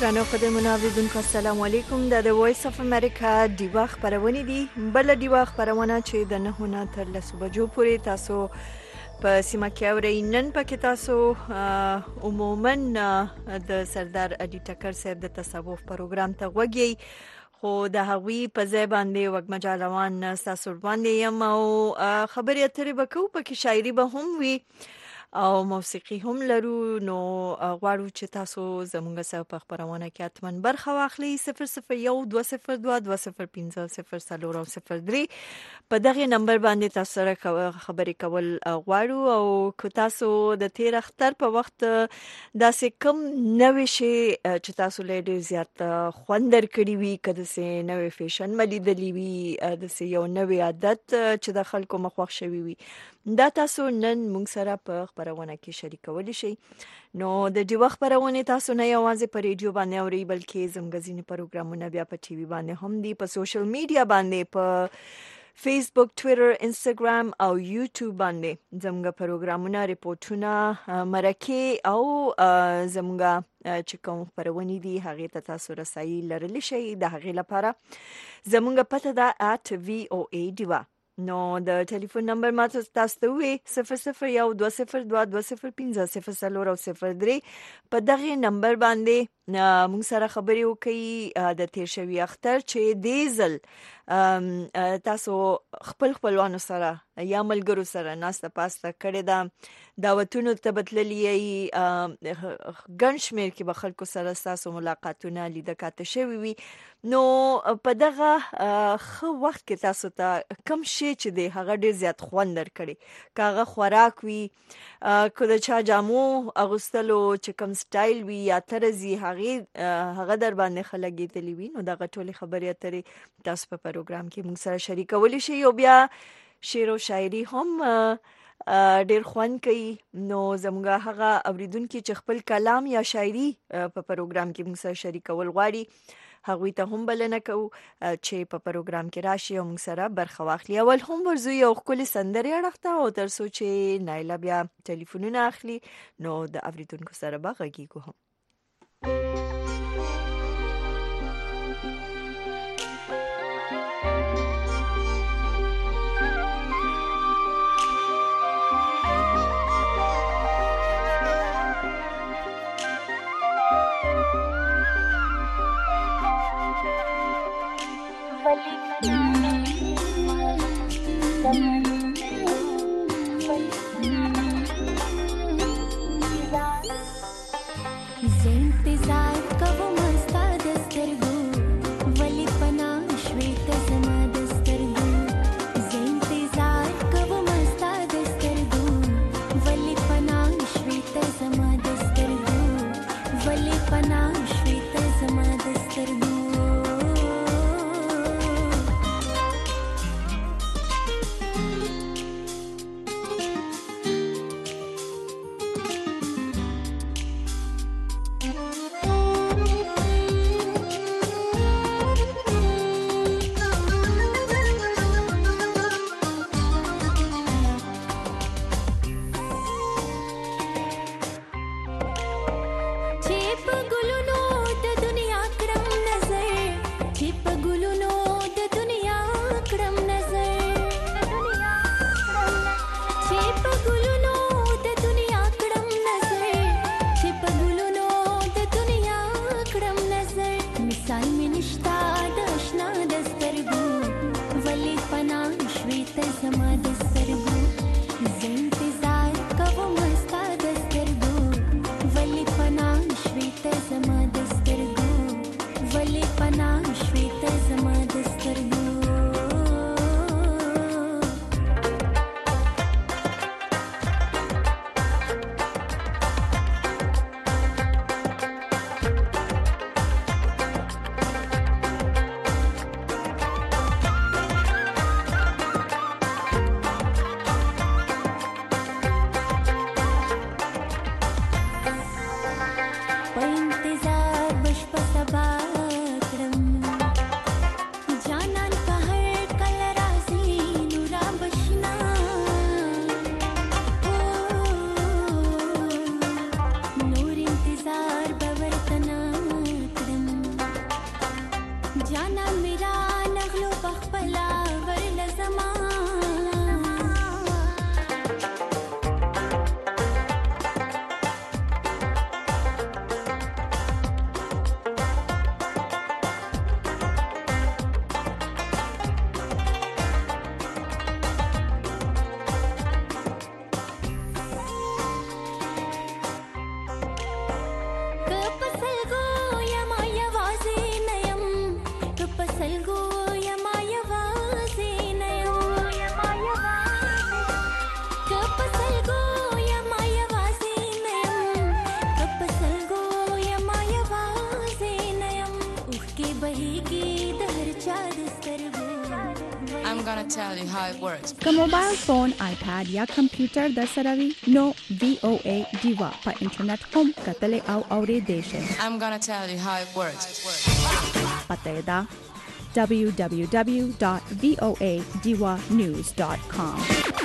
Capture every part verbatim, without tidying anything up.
درنو قدرمنو اوریدونکو السلام علیکم. د وایس اف امریکا دیوا خبرونه دي. بل دیوا خبرونه چې د نه نه تر لسو بجو پورې تاسو په سیمه کې اورئ. نن پکې تاسو عموما د سردار علي ټکر صاحب د تصوف پروګرام ته وګورئ، خو د هغوی په ځای باندې وګ مجالوان تاسو باندې یم او خبرې اترې وکړو، پکې شاعري به هم وي او موسیقي هم لرو. نو غواړو چې تاسو زموږ سره په خبرونه کې اتمن برخه واخلئ. صفر صفر یو دوه صفر دوه دوه صفر پنځه صفر څلور او صفر درې په دغه نمبر باندې تاسو سره خبرې کول غواړو. او که تاسو د تیر اختر په وخت داسې کم نوې شي چې تاسو له ډېر زیات خوند درکړي وي، که داسې نوې فیشن ملیدلی وي، داسې یو نوې عادت چې د خلکو مخوښ شوي وي، دا تاسو نن موږ سره په خبرونه کې شریکولی شئ. نو د دې وخت خبرونه تاسو نه یوازې په ریډیو باندې اورئ، بلکې زموږ ځینې پروګرامونه بیا په ټي وي باندې هم دي، په سوشل میډیا باندې، په فیسبوک، ټویټر، انسټاګرام او یوټیوب باندې زموږ پروګرامونه، ریپورتونه، مرکې او زموږ چې کوم خبرونه دي هغې ته تاسو رسایي لرلی شئ. د هغې لپاره زموږ پته ده ات وی او ای ډیوا. نو د ټلیفون نمبر ما تاسو ته وی صفر صفر یو دوه صفر دوه دوه صفر پنځه صفر څلور او صفر درې په دغه نمبر باندې موږ سره خبرې وکړي د تیر شوي اختر چې دې ځل تاسو خپل خپلوانو سره یا ملګرو سره ناسته پاسته کړې ده، دعوتونو ته بتللی یې، ګڼ شمېر کې به خلکو سره ستاسو ملاقاتونه لیده کاته شوي وي. نو په دغه ښه وخت کې تاسو ته کم شی چې دی هغه ډېر زیات خوند درکړي، که هغه خوراک وي، که د چا جامو اغوستلو چې کم سټایل وي یا طرز وي، هغه در باندې ښه لګېدلی وي، نو دغه ټولې خبرې اترې تاسو په پروګرام کې موږ سره شریکولی شئ. او بیا شعر او شاعري هم ډیر خوند کوي. نو زموږ هغه اوریدونکي چې خپل کلام یا شاعري په پروګرام کې موږ سره شریکول غواړي، هغوی ته هم بلنه کوو چې په پروګرام کې راشي او موږ سره برخه واخلي. اول هم ورځو یو ښکلې سندرې اړخ ته، او تر څو چې نایله بیا ټلیفونونه اخلي، نو د اوریدونکو سره به غږیږو هم. I'm gonna tell you how it works. که موبایل فون، آیپاد یا کمپیوټر در سره وي نو وی او ای ډیوا په انټرنیټ هم کتلی او اوریدلی شئ. I'm gonna tell you how it works. پته یې ده دبلیو دبلیو دبلیو دات وی او ای ډیوا نیوز دات کام.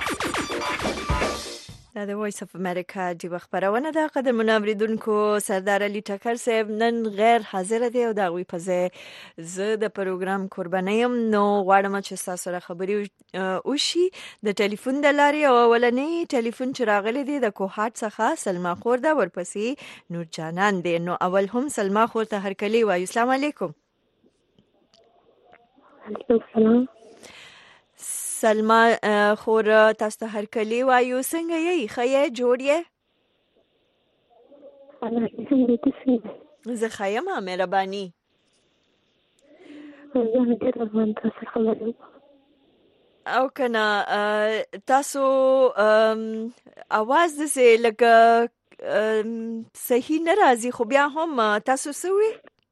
دا د وایس اف امریکا ډیوه خبرونه ده. قدرمنو اوریدونکو، سردار علي ټکر صاحب نن غیر حاضر دی او د هغوی په ځای زه د پروګرام قرباني یم، نو غواړم چې ستاسو سره خبرې وشي د ټلیفون د لارې. او اولنی ټلیفون چې راغلی دی د کوهاټ څخه سلما خور ده، ورپسې نور جانان دی. نو اول هم سلما خور ته هرکلی وایو. السلام علیکم. علیکم السلام. سلما خور تاسو ته هرکلی وایو. څنګه یې؟ ښه یې؟ جوړ یې؟ زه ښه یم، مهرباني. او کنه تاسو اواز داسې لکه صحیح نه راځي، خو بیا هم تاسو څه وی؟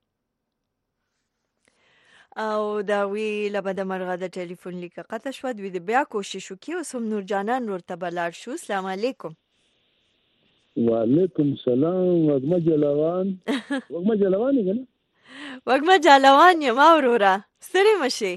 او دا وی لبه د مرغه د ټلیفون لیکه قطع شوه، دوی د بیا کوشش وکړي. اوس هم نور جانان ورته به لاړ شو. السلام علیکم. وعلیکم سلام. وږمه جلوان وږمه جلوان یې که نه؟ وږمه جلوان یم وروره، ستړې مه شې.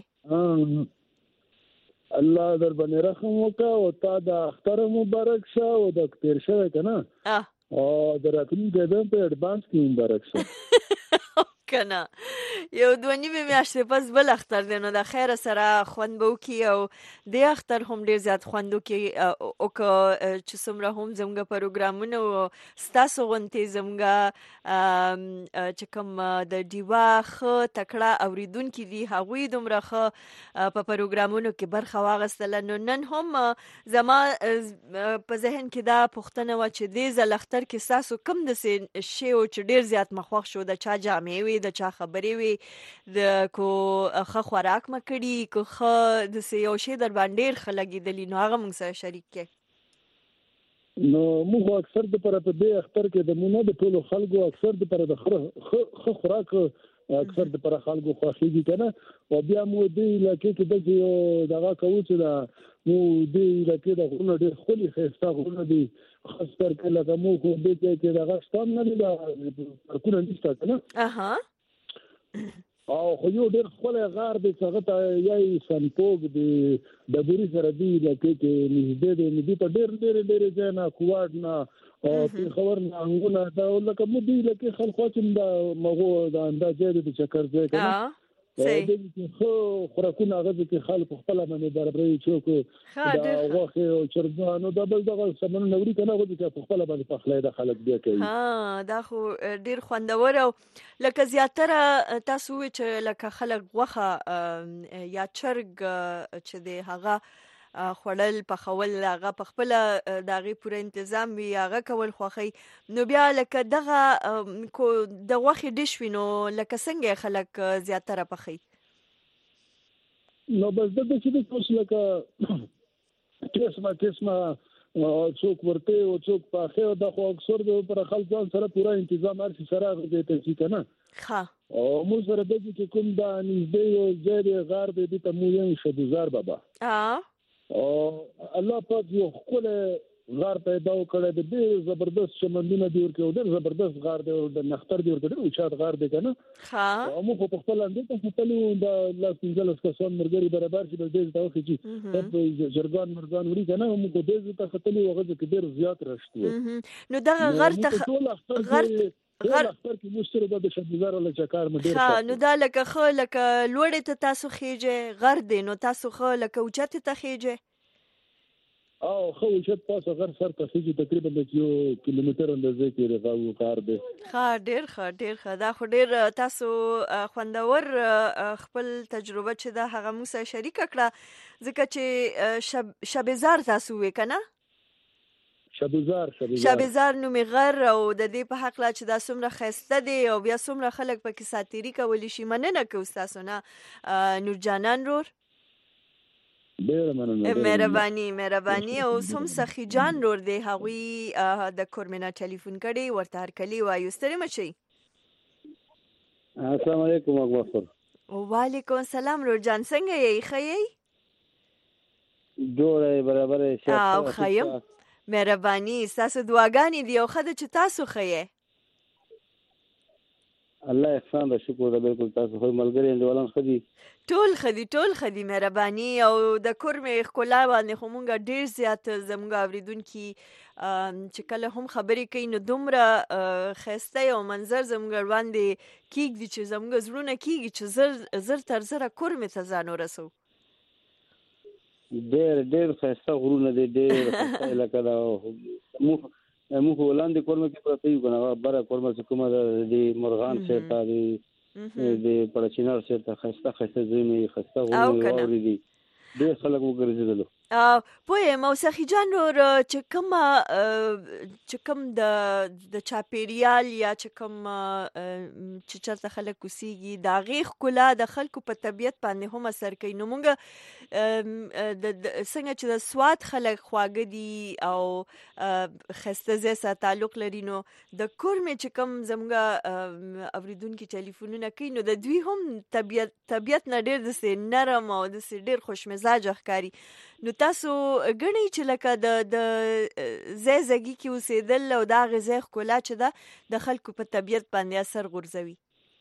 الله در باندې رحم وکړه او تا د اختر مبارک شه او د تېر شوی که نه او د راتلونکي ځم په اډوانس کې مبارک شه. کنه یو دوه نیمې میاشتې پس بل اختر دی، نو د خیره سره خوند به وکړي او د اختر هم ډېر زیات خوند وکړي. او که چې څومره هم زموږ پروګرامونه او ستاسو غوندې زموږ چې کوم د ډیوا ښه تکړه اوریدونکي دي هغوی دومره ښه په پروګرامونو کې برخه واخیستله، نو نن هم زما په ذهن کې دا پوښتنه وه چې دې ځل اختر کې ستاسو کوم داسې شی و چې ډېر زیات مه خوښ شو؟ د چا جامې وي، د چا خبرې وي، د کو ښه خوراک مه کړي، کو ښه داسې یو شی در باندې ډېر ښه لګېدلي، نو هغه موږ سره شریک کړئ. نو موږ اکثر دپاره په دې اختر کې د مونږ نه د ټولو خلکو اکثر دپاره د ښه خوراک اکثر دپاره خلکو خوښېږي که نه. او بیا مو دې علاقې کې داسې یو دغه کوو چې دا مو دې علاقې د غرونه ډېر ښکلي ښایسته غرونه دي، خاص کر کې لکه مو خو دې ځای کې دغه شته هم نه دي، دا پارکونه نشته که نه. او خو یو ډېر ښکلی غار دی چې هغه ته یایي سنپوګ دی، ډبري سره دې علاقې کې نږدې دی. نو دې ته ډېر ډېرې ډېرې ځای نه، کوواټ نه او پېښور نه، انګونه دا لکه مو دې علاقې خلکو چې دا مغو دا اندا ځای دی د چکر ځای که نه. دې کې ښه خوراکونه هغه کې خلکو خپله باندې برابروي، څوک دا غوښې او چرګان او دا بل دغه سامانونه وړي که نه، هغه چې په خپله باندې پخلی د خلک بیا کوي. دا خو ډېر خوندور. او لکه زیاتره تاسو ووایئ چې لکه خلک غوښه یا چرګ چې دی هغه خوړل پخول هغه په خپله د هغې پوره انتظام وي، هغه کول خوښوي. نو بیا لکه دغه کو د غوښې ډش وي، نو لکه څنګه یې خلک زیاتره پخوي؟ نو بس دلته چې دی اوس لکه قسمه قسمه څوک ورته او څوک پاخه او دا خو اکثر د پر خلک ځان سره پوره انتظام هر څه سره غوډه ته شي کنه. ها او مو سره د دې کوم دا نږدې یو ځای غار دې ته مو یې شبزار بابا. ها او الله پاک یو خپل غار پیدا وکړی د دې زبردست چمنونه دی ورکو ډېر زبردست غار دی د نختر دی ورکو ډېر چات غار دی کنه. ها او مو په خپل اندې ته خپلو د لاس پنځلس کسان مرګري برابر چې د دې ته وخی په جرګان مرګان وری کنه مو په دې ته خپلې وغه کې ډېر زیات راشتو. نو دا غر ته غر غر اختر کې مستره د شبزار ولا چکار مډیر. ها نو دا لکه خو لکه لوړې ته تاسو خېجه غر دی، نو تاسو خو لکه اوچته ته خېجه او خو چې تاسو غر سر ته خېجه تقریبا د یو کیلومتر اندازې کې راغو کار دی. ها ډیر ښه ډیر ښه. دا خو ډیر تاسو خوندور خپل تجربه چې دا هغه مو سره شریک کړه، ځکه چې شب شبزار تاسو وې کنه شبزار شبزار شبزار نومې غر او د دې په حق لا چې دا څومره ښایسته دی او بیا څومره خلک پکې ساتیري کولی شي. مننه کوو ستاسو نه نور جانان رور. ډېره مننه. مهرباني مهرباني. او سم سخي جان رور دی، هغوی د کورمنا ټلیفون کړی، ورته هرکلی وایو. ستړي مه شئ. السلام علیکم اکبر. وعلیکم السلام رور جان، څنګه یې؟ ښه یې؟ جوړه برابر شه او خیم مهرباني تاسو دعاګانې دی او خدای چې تاسو خې الله احسان به شکر ده بالکل تاسو خو ملګری اندولان خدي ټول خدي ټول خدي مهرباني او د کورمې خلا باندې خو مونږ ډیر زیات زموږ اوریدونکو چې کله هم خبرې کوي نو دومره خسته او منظر زموږ باندې کیږي چې زموږ زړونه کیږي چې زر زر تر زر کورمې ته ځانو رسو ډېر ډېر خسته غرونه دي ډېر خسته لکه دا مو مو ولاندې کورمه کې پراته یو کنه بره کورمه چې کومه د مرغان شرطه دي د پړچینار شرطه خسته خسته زمي خسته غوړي دي ډېر خلک وګرځیدل پوهه مو سخی جان ور چې کوم چې کوم د د چاپیریال یا چې کوم چې چرته خلک کوسيږي دا غیخ کلا د خلکو په طبيعت باندې هم اثر کوي نو مونږ د څنګه چې د سواد خلک خواږه دي او خسته زې سره تعلق لري نو د کورمې چې کوم زموږ اوریدونکو ټلیفونونه کوي نو د دوی هم طبيعت طبيعت نه ډېر د نرم او د ډېر خوش مزاج ښکاری نو تاسو غنی چې لکه د د زیزګي کې اوسېدل او دا غزه کولا چې دا د خلکو په طبيعت باندې اثر غورځوي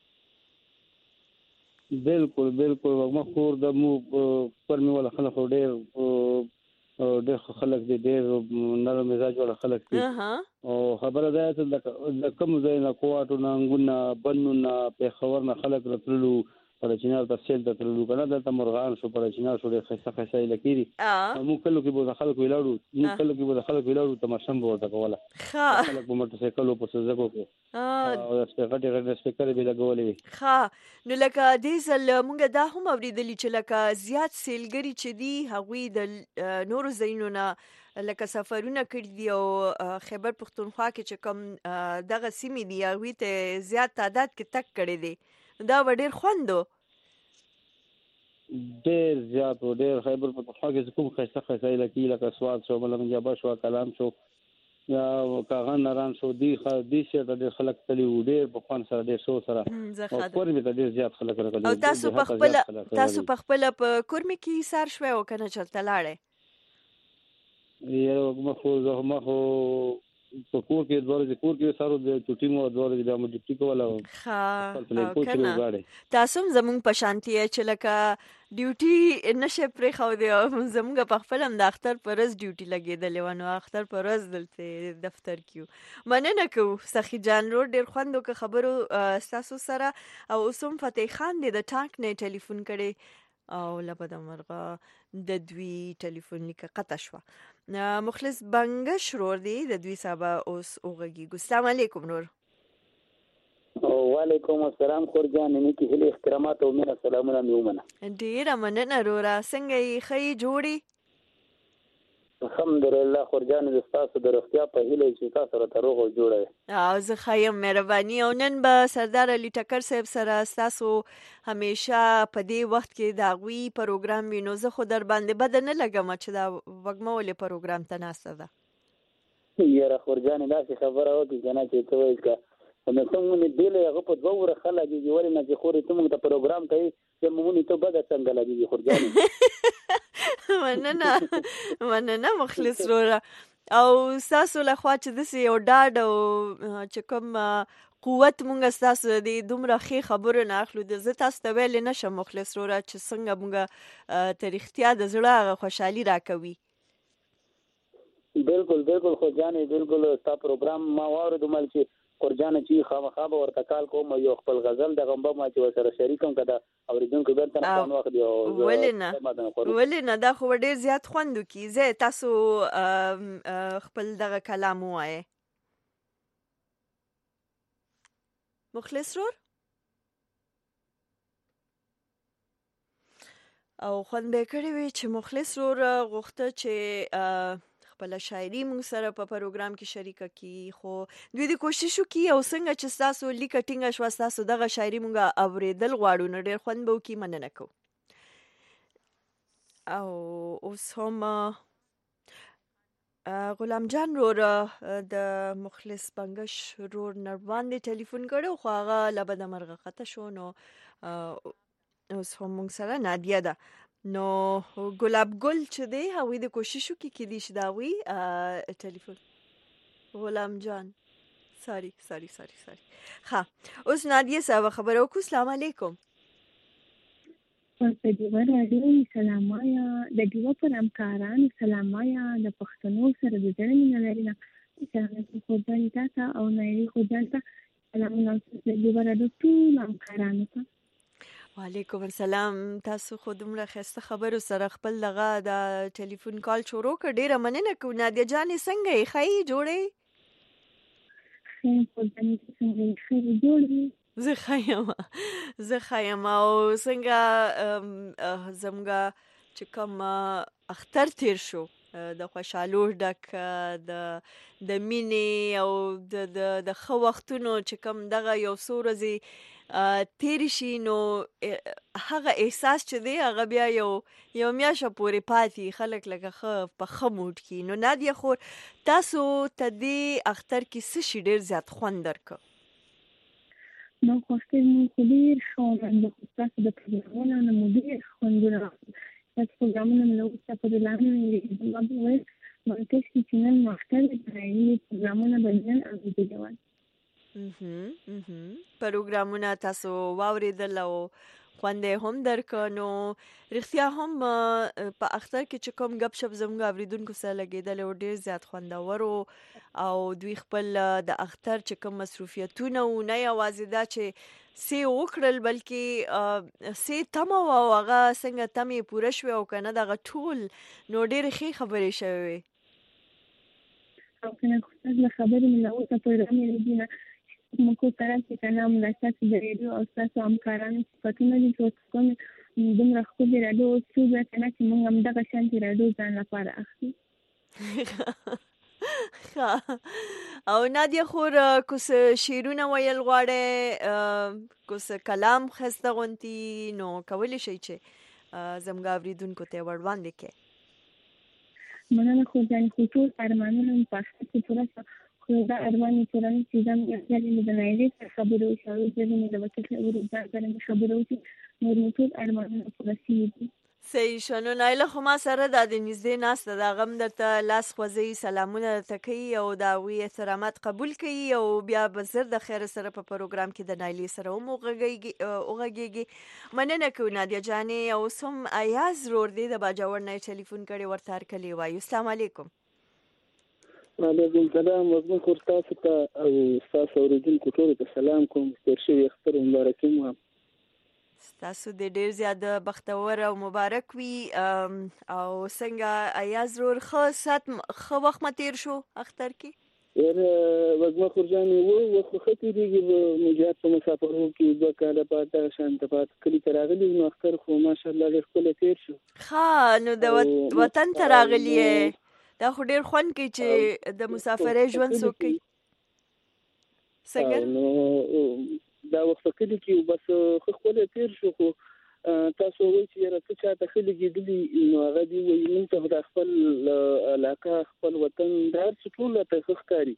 بالکل بالکل ما خور د مو پرمي ولا خلک ډېر ډېر خلک دي ډېر نرم مزاج ولا خلک دي او خبره ده چې د کوم ځای نه کوټو نه انګونه بنونه په خبر نه خلک راتللو پړچینار د سیل د تللو کنه د مرغان شو پړچینار شو د خسته خسته لکېری مو کله کې به خلک ویلاړو مو کله کې به خلک ویلاړو تماشم به ورته کوله خلک په موټر سایکل په سزګو کې او سپیکر د سپیکر به لګولې ها نو لکه دې ځل مونږ دا هم اوریدلی چې لکه زیات سیلګری چې دی هغوی د نورو زینونه لکه سفرونه کړی دی او خیبر پختونخوا کې چې کوم دغه سیمې دی هغوی ته زیات تعداد کې تک کړی دی دا ډېر خوندو ډېر زیات او ډېر خیبر پختونخوا کې کوم خسته خسته لکه لکه سواد شو ملنګجابه شو کلام شو یا کاغان ناران شو دی خ دې شه د خلک تلی و ډېر په خوان سره ډېر شو سره او کورمې ته ډېر زیات خلک راغلي او تاسو په خپل تاسو په خپل په کورمې کې سار شوي او کنه چلته لاړې یو مخو زه مخو په کور کې دوه ورځې کور کې سارو د چټي مو دوه ورځې د مډیټي کوله ها کنه تاسو زمونږ په شانتي چې لکه ډیوټي نشه پرې خو دی زمونږ په خپل هم د اختر پرز ډیوټي لګیدلې ونه اختر پرز دلته دفتر کیو مننه کو سخی جان رو ډیر خوندو که خبرو تاسو سره او اوسم فتح خان د ټانک نه ټلیفون کړي او لبد مرغه د دوی ټلیفون لیکه قطع شو مخلص بنگش رور دی د دوی صاحب اوس اوغږي السلام علیکم نور وعلیکم السلام خورجان نیکی هلي احترامات او مینه سلامونه میومنه ډیر مننه رورا څنګه یې خی جوړي الحمدلله خورجان د تاسو د روغتیا په هیله چې تاسو سره روغ او جوړه او زه خایم مهرباني او نن به سردار علي ټکر صاحب سره تاسو همیشه په دې وخت کې دا غوي پروګرام وینو زه خو در باندې بد نه لګم چې دا وګمه ولې پروګرام ته ناسته ده یاره خورجان دا څه خبره و چې جنا چې ته وایې کا نو څنګه مې دیله هغه په دوه ور خلک دي ولې نه چې خوري ته موږ ته پروګرام کوي چې موږ ته بد څنګه لګي خورجان مننه مننه مخلص رورا او تاسو له خوا چې دسي یو ډاډ او چې کوم قوت مونږ تاسو د دومره خې خبرو نه اخلو د زه تاسو ته ویل نشم مخلص رورا چې څنګه مونږ تاریختیا د زړه خوشحالي راکوي بالکل بالکل خو جانې بالکل ستا پروګرام ما واورېدو مل چې قرجان چې خامخا به ورته کال کوم یو خپل غزل د غمبه ما چې سره شریکم کده اوریدونکو بیرته نه خوان وخت دی ولنه ولنه دا خو ډیر زیات خوندو کی زه تاسو خپل دغه کلام وایي مخلص رور او خوند به کړی وي چې مخلص رور غوښته چې خپل شاعري موږ سره په پروګرام کې شریکه کی خو دوی د کوشش وکي او څنګه چې تاسو لیک ټینګ شو تاسو دغه شاعري موږ اوریدل غواړو نو ډیر خوند به وکي مننه کو او اوس هم غلام جان رور د مخلص بنگش رور نروان دی ټلیفون کړو خو هغه لبد مرغه خطه شو نو اوس هم موږ سره نادیه ده نو ګلاب ګل چې دی هغوی د کوششو کې کېدی شي دا وي ټلیفون غلام جان ساری ساری ساری ساری ښه اوس نادیه صاحب خبره وکړو. السلام علیکم. په دیوه راډیو سلام وایا د دیوه پر همکارانو سلام وایا د پښتنو سره د زړه مینه لري سلام خوځاني تاسو او نایری خوځان ته سلامونه د دیوه راډیو ټول همکارانو ته. وعلیکم السلام. تاسو خو دومره ښایسته خبرو سره خپل دغه د ټلیفون کال شروع کړ. ډېره مننه کوو. نادیه جانې څنګه یې ښه جوړې؟ ښه خوځاني څنګه یې ښه جوړې؟ زه ښه یم زه ښه یم. او څنګه زموږ چې کوم اختر تیر شو د خوشحالو ډک د د مینې او د د ښه وختونو چې کوم دغه یو څو ورځې تیر شي نو هغه احساس چې دی هغه بیا یو یو میاشته پورې پاتې خلک لکه ښه په ښه موډ کې. نو نادیه خور تاسو ته دې اختر کې څه شي ډېر زیات خوند درکړ؟ نو خوښتې مو خو ډېر ښه ومنده خو ستاسو د پروګرامونو نه مو ډېر خوندونه ستاسو پروګرامونه مې له وروسته په دلانو مې زما به ویل مرکز کې چې نن اختر دی پرایلي پروګرامونه به نن اورېدلي وای. پروګرامونه تاسو واورېدل او خوند یې هم درکړ. نو رښتیا هم په اختر کې چې کوم ګپ شپ زموږ اورېدونکو سره لګېدلی و ډېر زیات خوندور و او دوی خپل د اختر چې کوم مصروفیتونه و نه یوازې دا چې څه یې وکړل بلکې څه یې تمه وه او هغه څنګه تمې یې پوره شوې او که نه دغه ټول نو ډېرې ښې خبرې شوې وې. او که نه خو ستاسو له خبرې مې له اوسه پروګرام یې لګي نه موږ طرف کې که نه همدا ستاسو د ریډیو او ستاسو همکارانو صفتونه دي چې کوم دومره ښکلې راډیو اوس څو بیا که نه چې موږ همدغه شانتې راډیو ځان لپاره اخلي. او نادیه خور که څه شعرونه ویل غواړئ که څه کلام ښایسته غوندې نو کولی شئ چې زموږ اورېدونکو ته یې ور وړاندې کړئ. مننه خو ځانې خو ټول ارمانونه مې په اختر کې پوره شوه خو دا ارمان مې پوره نه شي. دا مې یو ځل مې د نایلې سره خبرې وشي او یو ځل مې د وکیل ځان سره مې خبرې وشي نور مې ټول ارمانونه پوره شوي دي. صحیح شو. نو نایله خو ما سره دا د نږدې ناسته ده هغه هم درته لاس خوځوي سلامونه درته کوي او د هغوی احترامات قبول کوي او بیا به زر د خیره سره په پروګرام کې د نایلې سره هم وغږېږي. مننه کوو نادیه جانې. اوس هم ایاز رور دی د باجوړ نه یې ټلیفون کړی ورته هرکلی وایو. السلام علیکم. وعلیکم السلام. وزمن خور تاسو ته او ستاسو اورېدونکو ټولو ته سلام کوم. تېر شوي اختر مبارکي مو هم ستاسو د ډېر زیات بختور او مبارک وي. او څنګه ایاز رور ښه سات ښه وخت مو تېر شو اختر کې؟ یاره وزمن خور جانې و وخت ښه تېرېږي. مجاهد په مسافرو کې دوه کاله بعد دغه شانته پاتې کلي ته راغلي نو اختر خو ماشاءالله ډېر ښکلی تېر شو. ښه نو د وطن ته راغلي یې دا خو ډېر خوند کوي چې د مسافرۍ ژوند څوک کوي. څنګه نو دا وخت په کلي کې بس ښه ښکلی تېر شو خو تاسو وایئ چې یاره څه چاته ښه لګېدلي نو هغه دې وایي موږ ته د خپل علاقه خپل وطن دا هر څه ټول راته ښه ښکاري.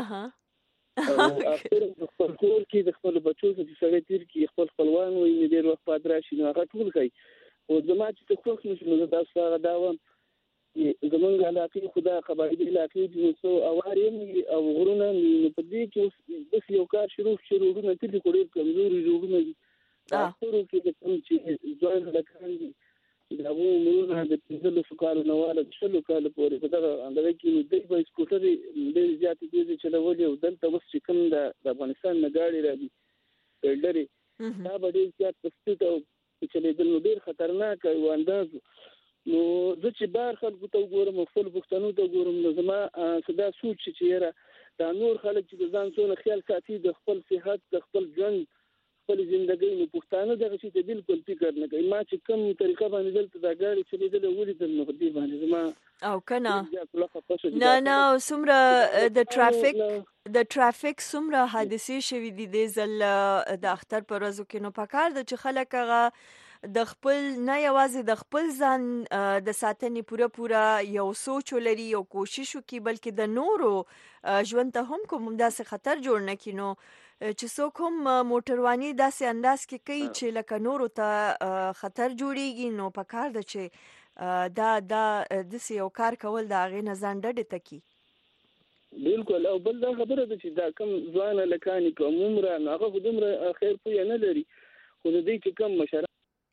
اختر د خپل کور کې د خپلو بچو سره چې سړی تېر کړي خپل خپلوان وایي نو ډېر وخت بعد راشي نو هغه ټول ښایي. خو زما چې ته خوښ نه شو نو زه تاسو هغه دا وایم زمونږ علاقې خو دا قبایلي علاقې دي نو څو اوار یم او غرونه نو په دې کې اوس بس یو کار شروع شي روډونه تلي خو ډېر کمزوري روډونه دي. اخترو کې د کوم چې ځوان هلکان دي چې د هغو عمرونه د پنځلسو کالو نه واله د شلو کالو پورې په دغه اندازه کې نو دوی به سکوټرې ډېرې زیاتې تېزې چلولې او دلته اوس چې کوم د افغانستان نه ګاډې راځي ټریلرې دا به ډېر زیات په سپیډ او چلېدل نو ډېر خطرناک یو انداز نو زه چې بهر خلکو ته وګورم او خپلو پښتنو ته وګورم نو زما څه دا سوچ چې یاره دا نور خلک چې د ځان څونه خیال ساتي د خپل صحت د خپل ژوند خپل زندګۍ نو پښتانه دغه شي ته بالکل فکر نه کوي. ما چې کوم طریقه باندې دلته دا ګاډي چلېدلی ولیدل نو په دې باندې زما او که نه نه نه څومره د ټرافیک د ټرافیک څومره حادثې شوي دي دې ځل د اختر په ورځو کې نو پکار ده چې خلک هغه د خپل نه یوازې د خپل ځان د ساتنې پوره پوره یو سوچ ولري یو کوشش وکړي بلکې د نورو ژوند ته هم کوم داسې خطر جوړ نه کړي. نو چې څوک هم موټرواني داسې انداز کې کوي چې لکه نورو ته خطر جوړیږي، نو پکار ده چې دا دا داسې یو کار کول د هغې نه ځان ډډې ته کړي. بالکل. او بل دا خبره ده چې دا کوم ځوان هلکان کوم عمره نو هغه خو دومره خیر پویه نه لري، خو د دوی چې کوم مشران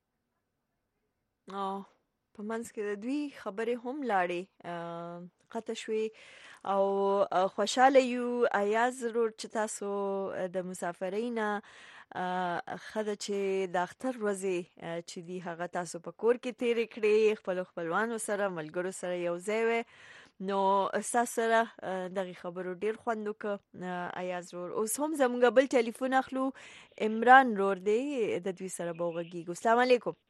په منځ کې د دوی خبرې هم لاړې قطع شوې. او خوشحاله یو ایاز ضرور چې تاسو د مسافرۍ نه ښه ده چې د اختر ورځې چې دي هغه تاسو په کور کې تېرې کړې، خپلو خپلوانو سره ملګرو سره یو ځای وې. نو ستاسو سره دغه خبرو ډیر خوند وکړ ایاز ورور. اوس هم زموږ بل ټلیفون اخلو، عمران ورور دی، د دوی سره به وغږیږو. السلام علیکم.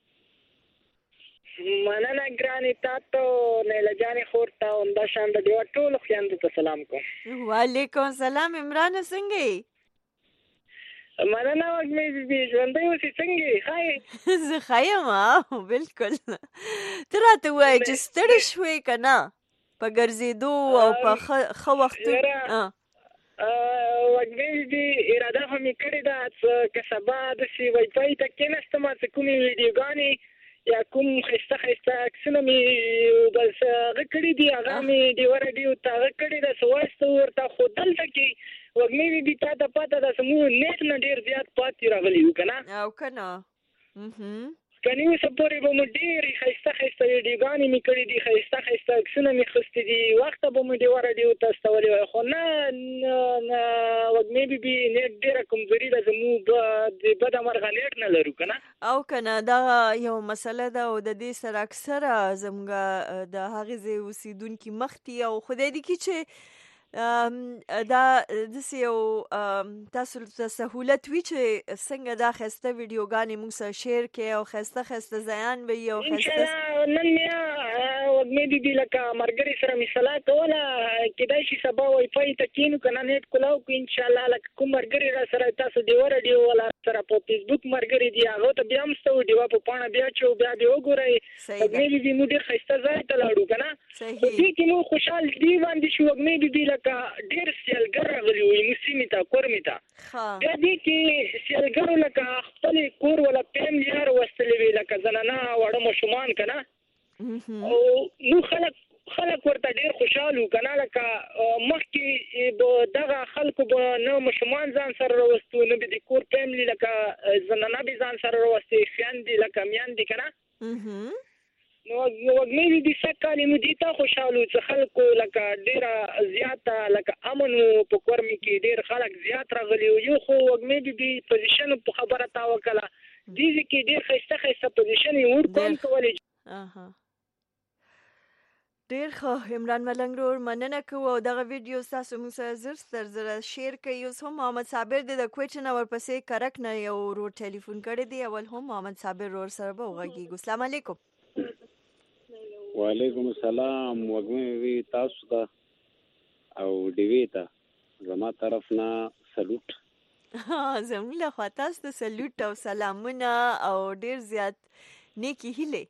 مننه ګرانې تاسو نیله جانې خور ته همداشان د دیوه ټولو خویندو ته سلام کوم. وعلیکم السلام. عمران څنګه یې؟ مننه وږمې بیبي، ژوندی اوسې څنګه یې؟ ښه یې؟ زه ښه یم بالکل. ته راته ووایه چې ستړې شوې که نه په ګرځېدو او په ښه وختونو؟ وږمې بیبي اراده خو مې کړې ده که سبا داسې وای فای ته کېناستم چې کومې ویډیوګانې یا کوم ښایسته ښایسته عکسونه مې بس هغه کړي دي، هغه مې ډیوه راډیو ته هغه کړي ده، څه وایسته ورته. خو دلته کې وږمې بیبي تا ته پته ده زموږ نیټ نه ډېر زیات پاتې راغلي وو که نه؟ او که نه کني اوسه پورې به مو ډېرې ښایسته ښایسته ویډیوګانې مې کړي دي، ښایسته ښایسته عکسونه مې اخیستي دي، وخته به مو ډیوه راډیو ته استولې وای. خو نه نه وږمې بیبي نیټ ډېره کمزوري ده زموږ، د بده مرغه نیټ نه لرو که نه؟ او که نه دا یو مسله ده او د دې سره اکثره زموږ د هغې ځای اوسېدونکي مخ دي. او خدای دې کړي چې دا داسې یو تاسو ته سهولت وي چې څنګه دا ښایسته ویډیوګانې موږ سره شیر کړئ او ښایسته ښایسته ځایان به وي او انشاءالله. نن بیا وږمې بیبي لکه ملګري سره مې سلا کوله، کیدای شي سبا وای فای ته کښېنو که نه نیټ کولاو کړو انشاءالله. لکه کوم ملګري را سره تاسو ډیوه راډیو والا سره په فیسبوک ملګري دي هغو ته بیا هم ستو ډیوه په پاڼه بیا چو بیا دې وګورئ. وږمې بیبي موږ ډېر ښایسته ځای ته لاړو که نه؟ خو دې کې موږ خوشحال دې باندې شو وږمې بیبي لکه ډېر سیالګر راغلي وو زموږ سیمې ته، کورمې ته. بیا دې کې سیالګرو لکه خپلې کور والا فیملي یار وستلې وې لکه زنانه واړه ماشومان که نه؟ او موږ خلک خلک ورته ډېر خوشحال وو که نه؟ لکه مخکې به دغه خلکو به نه ماشومان ځان سره راوستو، نه به د کور فیملي لکه زنانه به ځان سره راوستې، خویندې لکه میندې که نه؟ نو وږمې بیبي سږ کال یې موږ دې ته خوشحال وو چې خلکو لکه ډېره زیاته لکه امن وو په کورمې کې، ډېر خلک زیات راغلي وو. یو خو وږمې بیبي پوزیشن په خبره تا وکړه، دې کې ډېر ښایسته ښایسته پوزیشن یې ورته هم کولې. ډېر ښه عمران ملنګ ورور، مننه کوو. او دغه ویډیو ستاسو موږ سره زر تر زره شیر کړئ. اوس هم محمد صابر دی د کویټ نه، ورپسې کرک نه یو ورور ټلیفون کړی دی. اول هم محمد صابر ورور سره به وغږیږو. السلام علیکم. وعلیکم السلام. وږمې بیبي تاسو ته او ډیوې ته زما طرف نه سلوټ. زموږ له خوا تاسو ته سلوټ او سلامونه او ډېر زیات نیکې هیلې.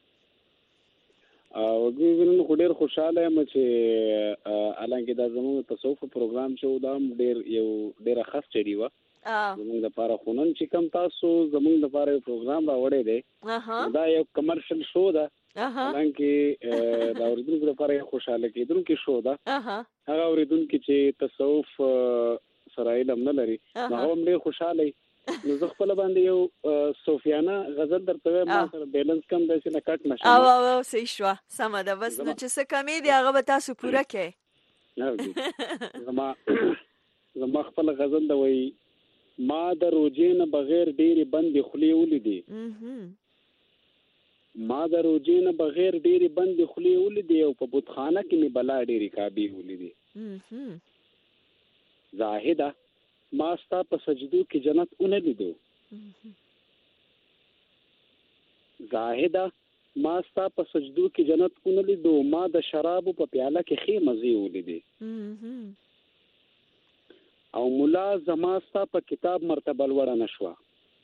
وږمې بیبي نن خو ډېر خوشحاله یم چې حالانکې دا زموږ تصوف پروګرام چې و دا هم ډېر یو ډېره ښه سټډي وه زموږ دپاره. خو نن چې کوم تاسو زموږ دپاره یو پروګرام راوړی دی دا یو کمرشل شو ده، حالانکې د اورېدونکو لپاره یو خوشحاله کېدونکې شو ده. هغه اورېدونکي چې تصوف سره علم نه لري نو هغه هم ډېر خوشحاله وي. نو زه خپله باندې یو صوفیانه غزل درته وایم، ما سره بیلنس کم داسې نه کټ نه شم. او او صحیح شوه، سمه ده. بس نو چې څه کمې دي هغه به تاسو پوره کړئ. زما زما خپله غزل ده وایي ما د روجې نه بغیر ډېرې بندې خولې ولیدې، ما د روجې نه بغیر ډېرې بندې خولې ولیدې او په بتخانه کې مې بلا ډېرې کعبې ولیدې. زاهده ما ستا په سجدو کې جنت ونه لیدو، زاهده ما ستا په سجدو کې جنت ونه لیدو، ما د شرابو په پیاله کې ښې مزې ولیدې. او ملا زما ستا په کتاب مرتبه لوړه نه شوه،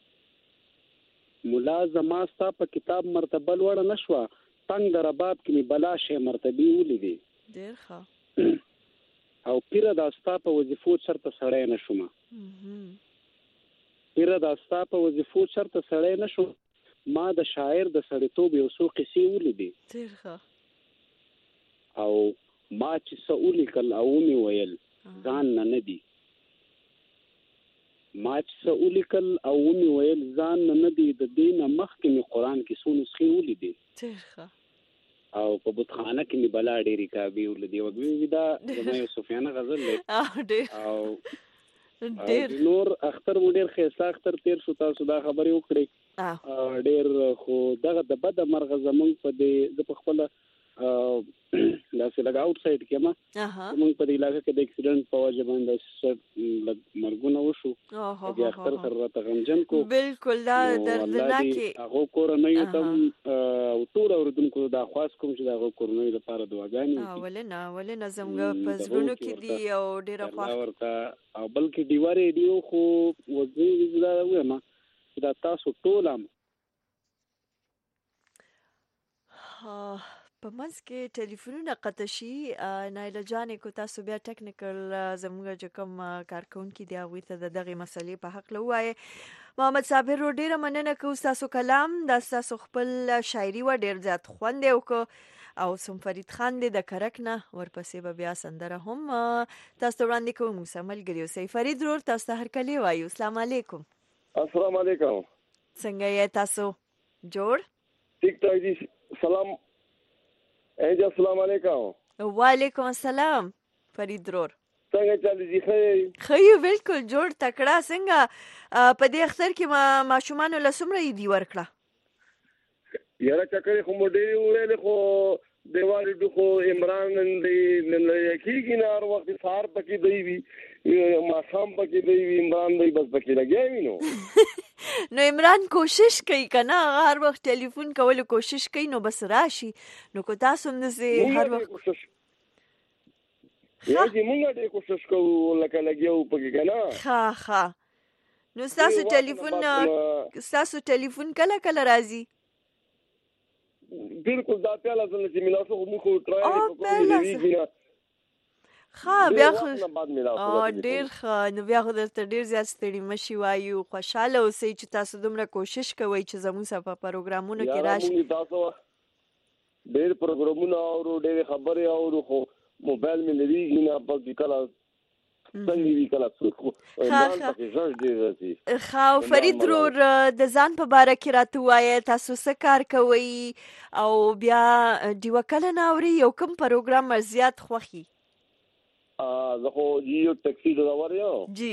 ملا زما ستا په کتاب مرتبه لوړه نه شوه، تنګ د رباب کې مې بلا شی مرتبې ولیدې. ډېر ښه. او پیره دا ستا په وظیفو چرته سړی نه شومه، پیره دا ستا په وظیفو چرته سړی نه شو ما د شاعر د سړیتوب یو څو قصې ولیدې ډېر ښه او ما چې څه ولیکل او ومې ویل ځان نه نه دي ما چې څه ولیکل او ومې ویل ځان نه نه دي د دې نه مخکې مې قرآن کې څو نسخې ولیدې ډېر ښه او په بتخانه کې مې بلا ډېرې کعبې ولیدې وګوي دا زما یو صوفیانه غزل دی او ډېر نور اختر مو ډېر ښایسته اختر تېر شو تاسو دا خبرې وکړې ډېر خو دغه د بده مرغه زمونږ په دې زه په خپله داسې لږ آوټ سایډ کې یم زمونږ په دې علاقه کې د اکسیډنټ په وجه باندې لږ مرګونه وشو د اختر سره راته غمجن کو بالکل دا دردناکې هغو کورنیو ته او ټول اورېدونکو دا خواست کوم چې د هغو کورنیو لپاره دعاګانې وکړي ولې نه ولې نه زموږ په زړونو کې دي او ډېره خوښ ورته او بلکې ډیوه ریډیو خو وزې دا وایم چې دا تاسو ټول هم په منځ کې ټلیفونونه قطع شي نایله جانې کو تاسو بیا ټیکنیکل زموږ چې کوم کارکونکي دي هغوی ته د دغې مسلې په هکله ووایې محمد صابر ډېره مننه کوو ستاسو کلام دا ستاسو خپل شاعري وه ډېر زیات خوند یې وکړو او سم فرید خان دی د کرک نه ورپسې به بیا سندره هم تاسو ته وړاندې کوو موږ سره ملګري اوسئ فرید ورور تاسو ته هرکلی وایو السلام علیکم السلام علیکم څنګه یې تاسو جوړ ٹھیک ٹھاک جی سلام اجازه السلام علیکم وعلیکم السلام فرید ورور څنګه چالي دي خیر خیر بالکل جوړ تکړه څنګه په دې اختر کې ما ماشومان له سمره دی ورکړه یاره چکرې خو مډې ویل خو دیوالې د خو عمران دی نن یکیږي نه هر وخت سار پکې دی وی ما خام پکې دی وی عمران دی بس پکې لګیا نو نو عمران کوشش کوي کنه هر وخت ټلیفون کول کوشش کوي نو بس راشي نو کو تاسو هم نزه هر وخت کوشش یی موږ ډېر کوشش کوو لکه لګیو پکې کنه ها ها نو تاسو ټلیفون تاسو ټلیفون کله کله راځي بالکل دا پیاله زنه چې ملاسو مو خو ټرای کوو ها بیا خو ډېر ښه نو بیا خو درته ډېر زیات ستړي مشي وایو خوشحاله اوسئ چې تاسو دومره کوشش کوئ چې زموږ سره په پروګرامونو کې راشئ تاسو ډېر پروګرامونه اورو ډېرې خبرې اورو خو موبایل مې لريږي نه پکې کله څنګه وی کله څوک ښه فرید ورور د ځان په باره کې راته ووایه تاسو څه کار کوئ او بیا ډیوه کله نه اورئ یو کوم پروګرام زیات خوښي زه خو یو ټیکسي ډرایور یم جی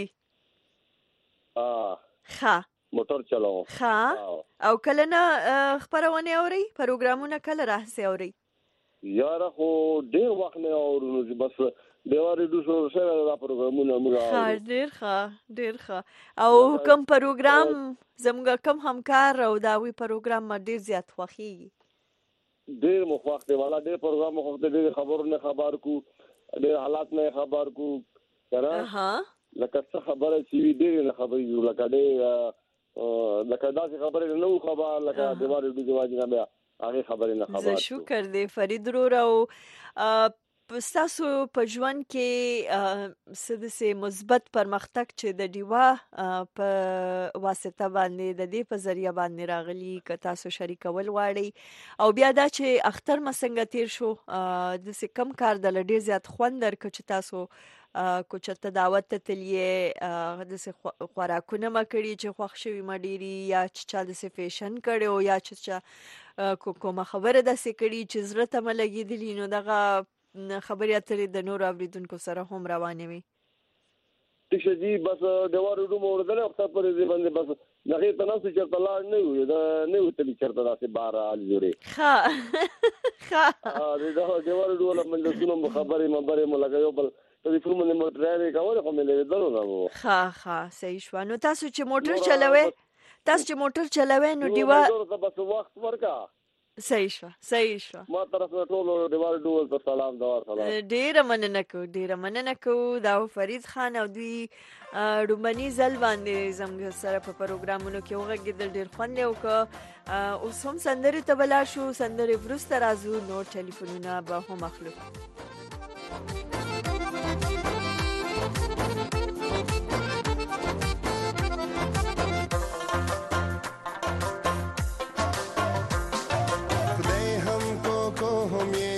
ښه موټر چلاوم ښه او کله نه خپرونه اورئ پروګرامونه کله راځي اورئ یاره خو ډېر وخت نه اورو بس دیواره د شو سره دا پروګرامونه موږ ښه ډېر ښه ډېر ښه او کوم پروګرام زموږ کوم همکار او دا وی پروګرام ما ډېر زیات خوښیږي ډېر مو خوښ دی والا ډېر پروګرام مو خوښ دی ډېر خبرونه خبر کو ډېر حالات نه خبر کو کنه ها لکه څه خبره چې ډېر نه خبرې لکه ډېر لکه دا څه خبره نه خبر لکه دیواره د جواز نه بیا هغه خبرې نه خبر زه شکر دی فرید ورور او ستاسو په ژوند کې څه داسې مثبت پرمختګ چې د ډیوه په واسطه باندې د دې په ذریعه باندې راغلی که تاسو شریکول غواړئ او بیا دا چې اختر مو څنګه تیر شو داسې کم کار درله ډېر زیات خوند درکړه چې تاسو کو چېرته دعوت ته تللې داسې خوراکونه مه کړي چې خوښ شوي مه ډېري یا چې چا داسې فیشن کړی او یا چې چا کومه خبره داسې کړي چې زړه ته مه لګېدلي نو دغه خبرې اترې د نورو اورېدونکو سره هم روانې وي ٹھیک شه جی بس دیوار روم اوردل اختر پر دې باندې بس دغه تناسو چرته لاړ نه وي دا نه وتلی چرته داسې بار ال جوړي ها ها ا دا دیوار روم من له سونو خبرې مبرې ملګیو بل ټلیفون باندې موټر راځي کوله کومه له درو نه وو ها ها صحیح شو نو تاسو چې موټر چلوي تاسو چې موټر چلوي نو دیوا بس وخت ورکا صحیح شو صحیح شو ما طرف ته ټول دیوال ډول ته سلام دوار سلام ډیره مننه کو ډیره مننه کو دا فرید خان او دوی رومني ځل باندې زموږ سره په پروګرامونو کې وغږېدل ډیر خوند یې وکړ اوس هم سندرې ته به لاړ شو سندرې وروسته راځو نور ټلیفونونه به هم اخلو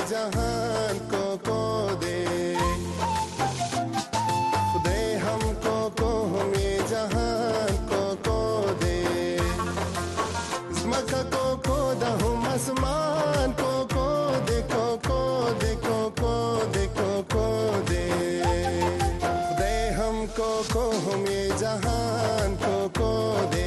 जहान को को दे खुदे हमको को हम ये जहान को को दे मक्का को को दा हम आसमान को को दे को को दे को को दे को को दे खुदे हमको को हम ये जहान को को दे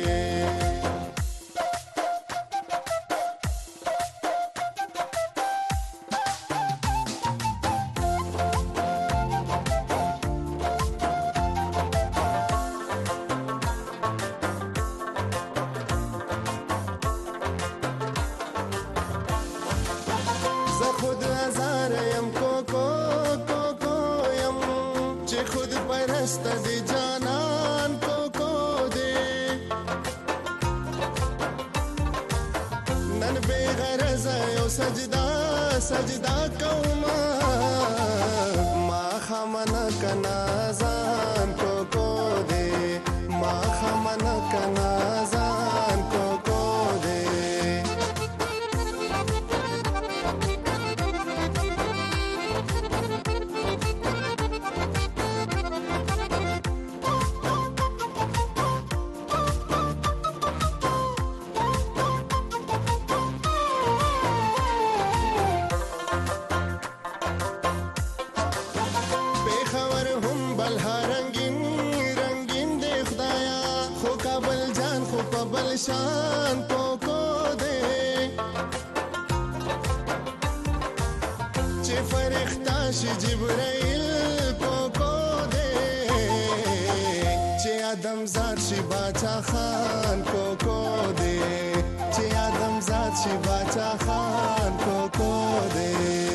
دی جانان کو کو دے نن بے غرض یو سجدہ سجدہ کوما ما خمنا کنازان کو کو دے ما خمنا کنازان کو کو دے शान को को दे चे फरिश्ता शी जिब्राइल को को दे चे आदम ज़ात शी बादशाह खान को को दे चे आदम ज़ात शी बादशाह खान को को दे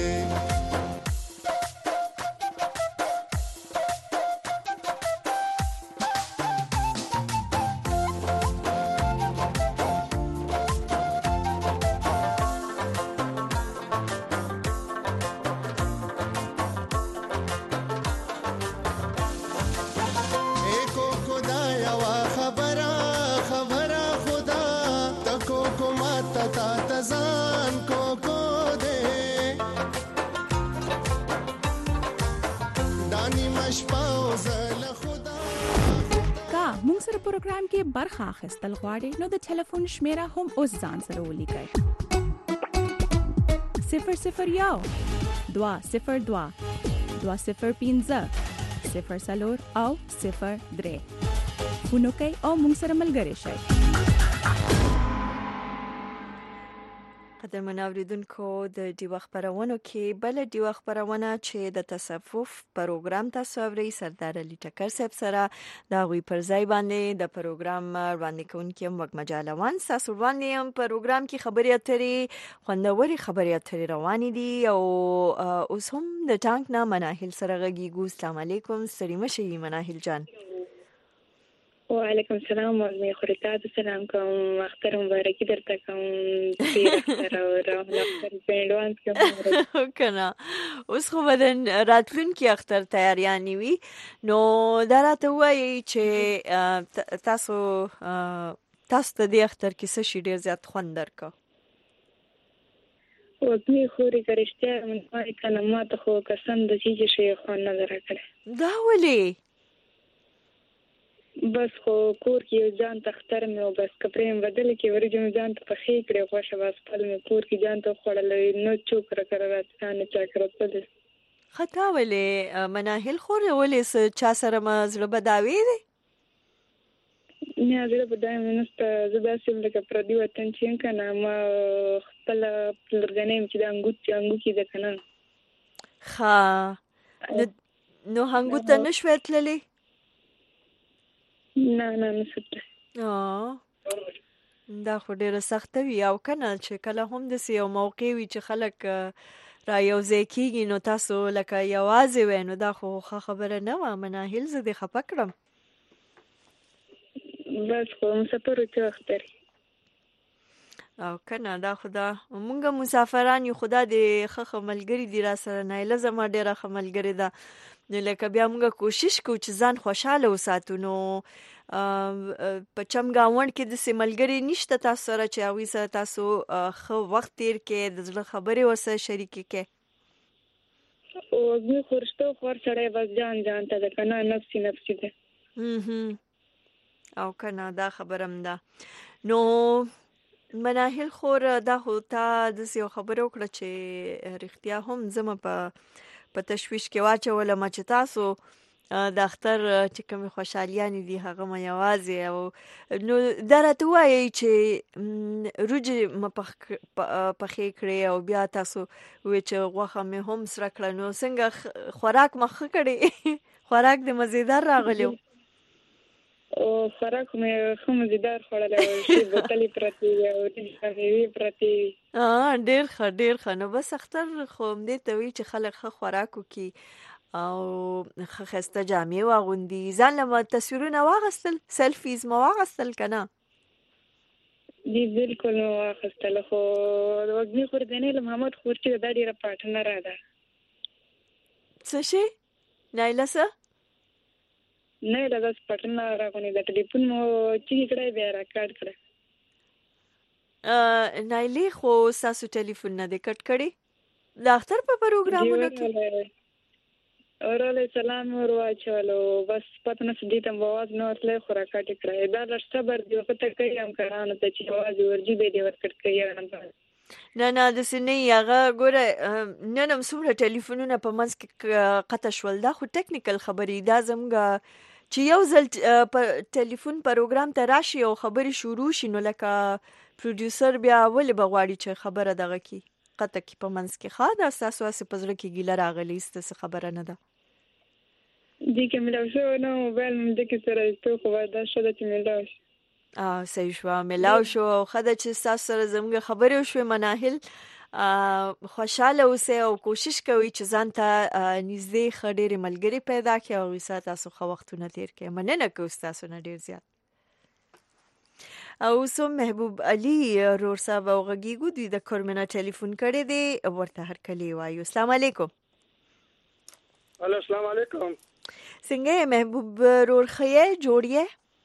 پروګرام کې برخه اخیستل غواړئ نو د ټلیفون شمیره هم اوس ځان سره ولیکئ صفر صفر یو دوه صفر دوه دوه صفر پنځه صفر څلور او صفر درې فون وکړئ او موږ سره ملګري شئ. قدرمن اوریدونکو د ډیوه خبرونو کې بل ډیوه خبرونه چې د تصوف پروګرام تاسو اورئ سردار علي ټکر صاحب سره دا غوي پر ځای باندې د پروګرام وړاندې کوونکی مګ مجالوان تاسو باندې هم پروګرام کې خبري اترې خوندوري خبري اترې روانې دي او اوس هم د ټانک نه مناهل سره غږیږو. السلام علیکم ستړي مشي مناهل جان. وعلیکم السلام ورحمة الله السلام کوم اختر مبارکي درته کوم ډیر اختر او راغله پېډوان کوم کنه اوس خو بدن راتلون کې اختر تیاریانی وي نو دراته وایي چې تاسو تاسو د اختر کې څه شي ډیر زیات خوند درکو او دې خوري کرشته من پای کنه ماته خو قسم د چې شي خوند نه درکړه دا ولي بس خو کور کې ځان تختر مې او بس کپریم بدل کې ورجم ځان ته پخې کړې خوښه واس خپل مې کور کې ځان ته خړلې نو چوک را کړه نه چا کړته خطا ولې مناهل خورې ولې چا سره ما زړه بداوي دي نه زړه بداوي منست زدا سیم لکه پردي وطن چې کنه ما خپل لرګنیم چې د انګوت انګو کې ده کنه ها نو هنګو ته نشوي تللې نه نه نسته اه دا خو ډیره سخت وي او کنه چې کله هم د سیو موقع وي چې خلک را یو ځای کېږي نو تاسو لکه یوازې وای نو دا خو خبره نه و مناهل زه دې خپه کړم بس خو مسافر ته اختر او کنه دا خدا مونږه مسافران یو خدا دې خخ ملګری دی را سره نه لازم ډیره خملګری ده نو لکه بیا مونږه کوشش کوو چې ځان خوشاله وساتو نو په چم گاوند کې د سیملګری نشته تاسو سره چې اوی سره تاسو خو وخت تیر کې د ځله خبرې ورسره شریکې کې او زه خورشته خور سره بس جان جان ته ده کنه نفسي نفسي ده او کنه دا خبرم ده نو مناهل خور دا خو تا د سیو خبرو کړه چې رښتیا هم زما په په تشويش کې واچول ما چې تاسو د اختر چې کوم خوشحالیان دي هغه ما یوازې او نو درته وایي چې روجي مپخ پخې کړې او بیا تاسو وې چې غوخه مې هم سره کړه نو څنګه خوراک مخ کړې خوراک د مزیدار راغلو او خوراک مې خو مزیدار خوړل او شی بوتلې پرتی او دې پرتی اه ډېر ښه ډېر ښه نو بس اختر خو دې ته وی چې خلک ښه خوراک وکي او خسته جامې واغوندي ځان له تصویرونه واغستل سلفیز ما واغستل کنه دی بالکل نو واغستل خو وګړي خور دنه له محمد خور چې د ډیره پارټنر را ده څه شي نایله څه نه له داس پارټنر راغونی د ټلیفون مو چې کړه بیا راکړ کړه ا نایله خو تاسو ټلیفون نه د کټ کړي د اختر په پروګرامونو کې اوراله سلام ورواچولو بس پته نه دې ته आवाज نه ورتله خوراکټ کړه دا لښته بر دی په تک یم کارانه ته چې आवाज ورجی به دی ورکټ کړی نه نه د سنې هغه ګوره نن هم څومره ټلیفونونه په منځ کې قطع شول دا خو ټیکنیکل خبرې دا زموږ چې یو ځل په ټلیفون پروګرام ته راشي او خبرې شروع شي نو لکه پروډوسر بیا ولې بغواړي چې خبره دغه کی قطع کی په منځ کې خا دا تاسو اسه پزړه کې ګیله راغلی ست خبره نه ده دې کې ملو شو نو موبایل مې د کې سره استو خو دا شوه چې ملو شو ا صحیح شو ملاو شو خدای چې تاسو سره زموږ خبرې شو مناهل خوشاله اوسه او کوشش کوي چې ځان ته نږدې خډېر ملګری پیدا کړئ او تاسو خو وختونه تیر کړئ مننه کوم تاسو نه ډیر زیات او سو محبوب علي رور صاحب او غږیګو دوی د کورمنه ټلیفون کړي دي ورته هر کلی وایو السلام علیکم الو السلام علیکم څنګه محبوب رور خیه جوړیه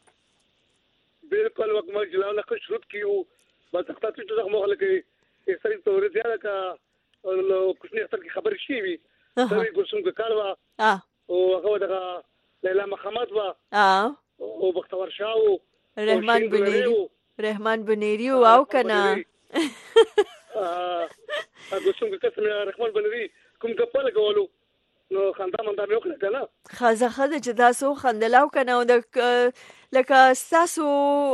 بالکل وقت ما جلاله خو شروع کیو بس تاسو ته زغ مخله کې سړي تورې زیاده کا نو کوښنه اختر کی خبر شي وي سړي ګوسم کې کاروا اه او هغه دغه لیلا محمد وا اه او بختور شاو رحمان بنيري رحمان بنيري او کنه اه ګوسم کې قسم رحمان بنيري کوم کپل کولو نو خندا مندا مې وکړه کنه خازه خزه چې تاسو خندلاو کنه او د لکه تاسو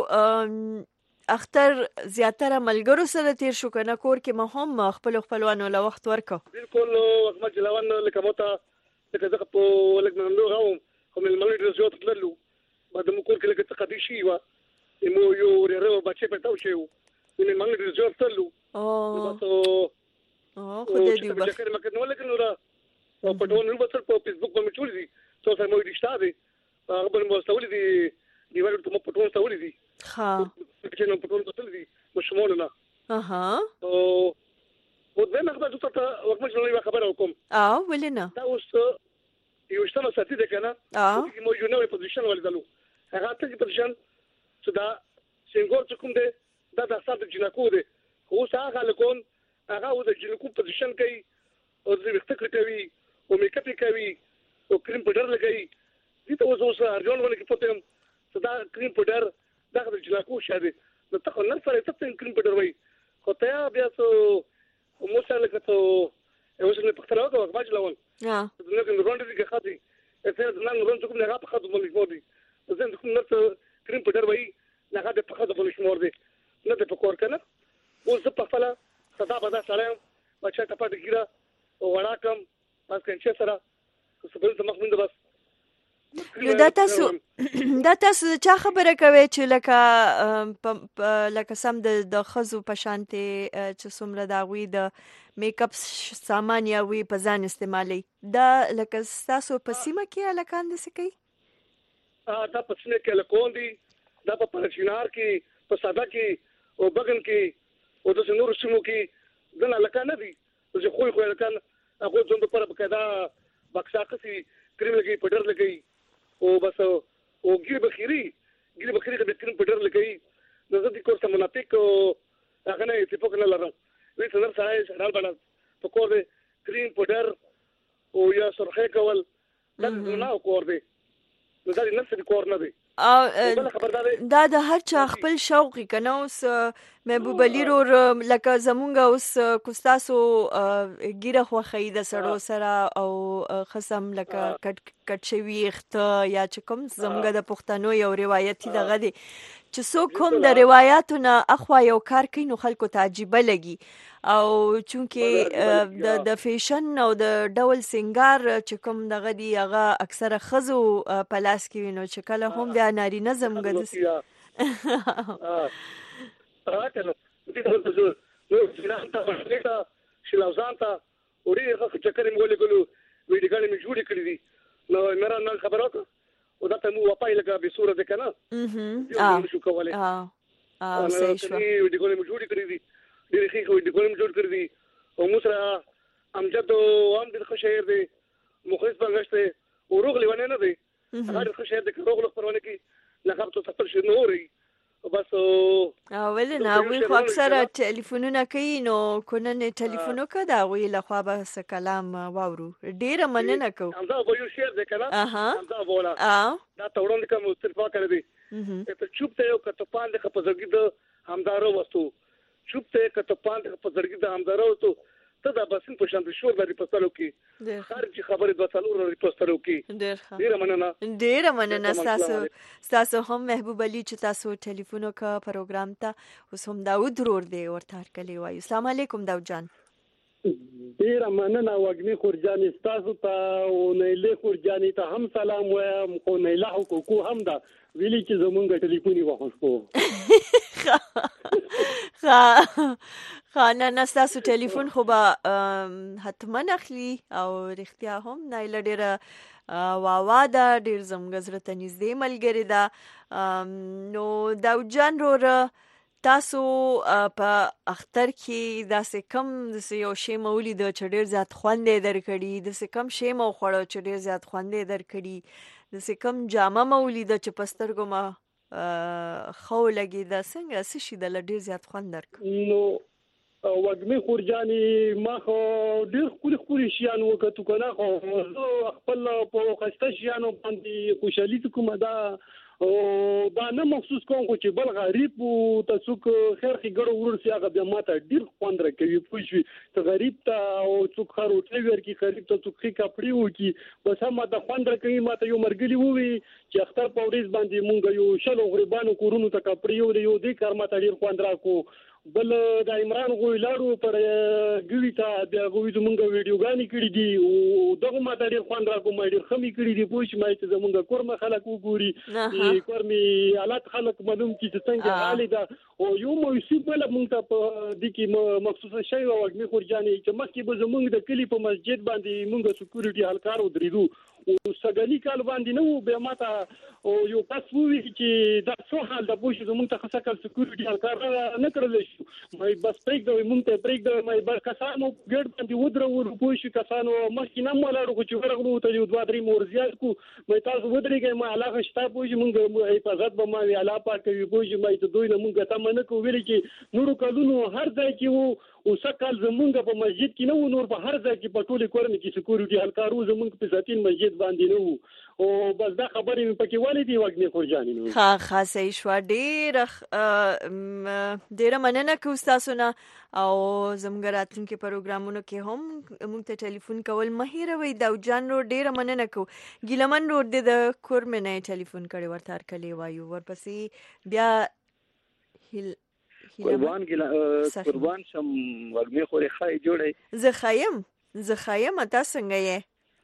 اختر زیاتره ملګرو سره تیر شو کنه کور کې مهم خپل خپلوانو له وخت ورکو بالکل وخت مجلوان لکه موته لکه زه په ولګ نن راوم کوم الملګری رسوت تللو بعد مو کور کې لکه تقدي شي وا مو یو ورو بچي پټاو شي نو الملګری رسوت تللو او او خو دې دی بس چې مکه نو لکه نو را په ټول نو بس په فیسبوک باندې چول دي څو سره مو دي شته هغه په مو استولې دي دیوال ته مو په ټول استولې دي ها چې نو په ټول استولې دي مشمول نه اها او و دې نه خبره ته وکم چې نو خبره وکم اه ولنه دا اوس یو څه ساتي ده کنه اه مو یو نوې پوزیشن ولدلو هغه ته پوزیشن چې دا څنګه چې کوم ده دا د سات جنکو ده خو هغه لکون هغه د جنکو پوزیشن کوي او دې وخت کوي او میک اپ کوي او کریم پودر لګي دې ته اوس اوس ارجون ولې کې پته صدا کریم پودر دا د جنکو شاده نو ته خو نه سره ته کریم پودر وای خو ته بیا سو مو سره لکه ته اوس نه پختراو کوه باج لون اه نو کې روند دي کې خاطي اته نن روند کوم نه غا په خاطر باندې مودي زه کوم نه کریم پودر وای نه غا په خاطر باندې مور دي نه ته پکور کنه اوس په خپل صدا بدا سلام بچا ټپه دګیرا وړاکم پس کنچه سره سبل ته مخمن بس نو دا تاسو دا تاسو چا خبره کوي چې لکه لکه سم د خزو په شانته چې څومره دا وی د میک اپ سامان یا وی په ځان استعمالي دا لکه تاسو په سیمه کې الکان د سکی ا دا په سیمه کې الکون دي دا په پرچینار کې په ساده کې او بغن کې او د نور سیمو کې دنا لکه نه دي چې خو خو لکه هغه څنګه پر بکدا بکسا قصي کریم لګي پډر لګي او بس او ګیر بخيري ګیر بخيري د کریم پډر لګي د دې کورس مناطق هغه نه اتفاق نه لرم وې څنګه سره شړال باندې په کور دې کریم پډر او یا سرخه کول دا نه کور دې نو دا نه څه کور نه دی دا د هر چا خپل شوق کنه. اوس محبوب علي رور لکه زمونږ اوس کوستاسو ګیره خوخی د سړو سره او خصم لکه کټ کټ شوی اخته یا چې کوم زمونږ د پښتنو یو روایتي دغه دی چې څوک هم د روایتو نه اخوا یو کار کوي نو خلکو ته عجیبه لګي او چونکې د د فیشن او د ډول سنگار چې کوم دغه دی هغه اکثره خزو په لاس کې وینو چې کله هم د نارینه زمګه د راکله دې ته نو شلانتا ورته شلازانتا اوري هغه چکرې مولې ګلو ویډیګانې مې جوړې کړې دي نو مېرا نن خبرو او دا ته مو واپای لګه به صورت کنه اه شو کوله اه اه صحیح شو ویډیګانې مې جوړې کړې دي ډېر ښه ویډیګانې مې جوړ کړې دي او موسره امجد وام د خشیر دی مخلص بنګشته او روغ لیونه نه دی هغه خشیر د روغ لخ پرونه کې لقب ته تفصیل شنو نوري بس او ولنه وی خو اکثره ټلیفونونه کوي نو کونه ټلیفونو کدا وی له خوا به س کلام واورو ډیره مننه کو همدا به یو شیر ده کنه همدا بولا اه دا تورون کوم استفا کړی دی ته چوپ ته یو کته پاند خ په زړګي د همدارو وستو چوپ ته کته پاند خ په زړګي د همدارو وستو ته دا بسین په شان شور د پستلو کې خارجي خبره د څلور د پستلو کې ډیره مننه ډیره مننه تاسو تاسو هم محبوب علي چې تاسو ټلیفونو کا پروګرام ته اوس هم داود رور دی ورته کلی وایي السلام علیکم داود جان ډیره مننه وګنی خورجان تاسو ته او نیله خورجانی ته هم سلام وایم خو نیله حقوق هم دا ویلي چې زمونږ ټلیفوني واخښو خا خانه نستاسو ټلیفون خو به حتما اخلي او رښتیا هم نایله ډیره واوا دا ډیر زموږ زړه ته نږدې ملګری ده نو داود جان رور تاسو په اختر کې داسې کم داسې یو شی مولي د چې ډیر زیات خوند درکړي داسې کم شی مو خوړو چې ډیر زیات خوند درکړي داسې کم جامه مولي د چې پسترګو ما خو لګي دا څنګه څه شي د ډیر زیات خوند درک نو وګمه خورجاني ما خو ډیر خوري خوري شيان وکړو کنه خو خپل په خسته شيانو باندې خوشالي کوم دا او دا نه مخصوص کوم چې بل غریب او تاسو خیر خي ګړو ورور سي هغه بیا ماته ډیر خوند راکوي پوښوي ته غریب ته او څوک خروټي ورکی غریب ته څوک خي کپړي وکي بس هم دا خوند راکوي ماته یو مرګلي ووي چې اختر په ورځ باندې مونږ یو شلو غریبانو کورونو ته کپړي یو دې کار ماته ډیر خوند راکو بل د عمران غوي لاړو پر ګوي ته د غوي زمونږ ویډیوګانی کړی دي او دغه ماته ډیر خوند راکو مې ډیر خمي کړی دي پوښ مې چې زمونږ کورمه خلک وګوري کورمي حالات خلک معلوم کی چې څنګه حالي دا او یو مې سی بل مونږ ته په دې کې مخصوصه شی او وګمي خورجاني چې مخکې به زمونږ د کلی په مسجد باندې مونږ سکیورټي هلکار ودرېدو او سګالي کال باندې نو به ماته او یو پاس وی چې دا څو حال د پوښ زمونږ ته خاصه کال سکیورټي هلکار نه کړل شي مې بس پریک دوی مونږ ته پریک دوی مې بل کسانو ګډ باندې ودرو پوښ کسانو مخکې نه مولارو چې ورغلو ته یو دوه درې مور زیات کو مې تاسو ودرېږئ ما علاقه شته پوښ مونږ حفاظت به ما وی علاقه پاکوي پوښ مې ته دوی نه مونږ ته منه کو ویل چې نورو کلونو هر ځای کې وو او سکل زمونږ په مسجد کې نو نور په هر ځای کې په ټوله کورن کې سکیورټي هلکارو زمونږ په ذاتین مسجد باندې نو او بس دا خبرې مې پکې ولې دی وګنی خورجاني نو ها خاصه شو ډیر ډیر مننه کو تاسو نه او زموږ راتلونکي پروګرامونو کې هم موږ ته ټلیفون کول مهیره وي دا جان رو ډیر مننه کو ګیلمن روډ د کور مې نه ټلیفون کړي ورته کلی وایو ورپسې بیا هیل قربان ګل قربان شم وګمه خوري خای جوړي زه خایم زه خایم تاسو څنګه یې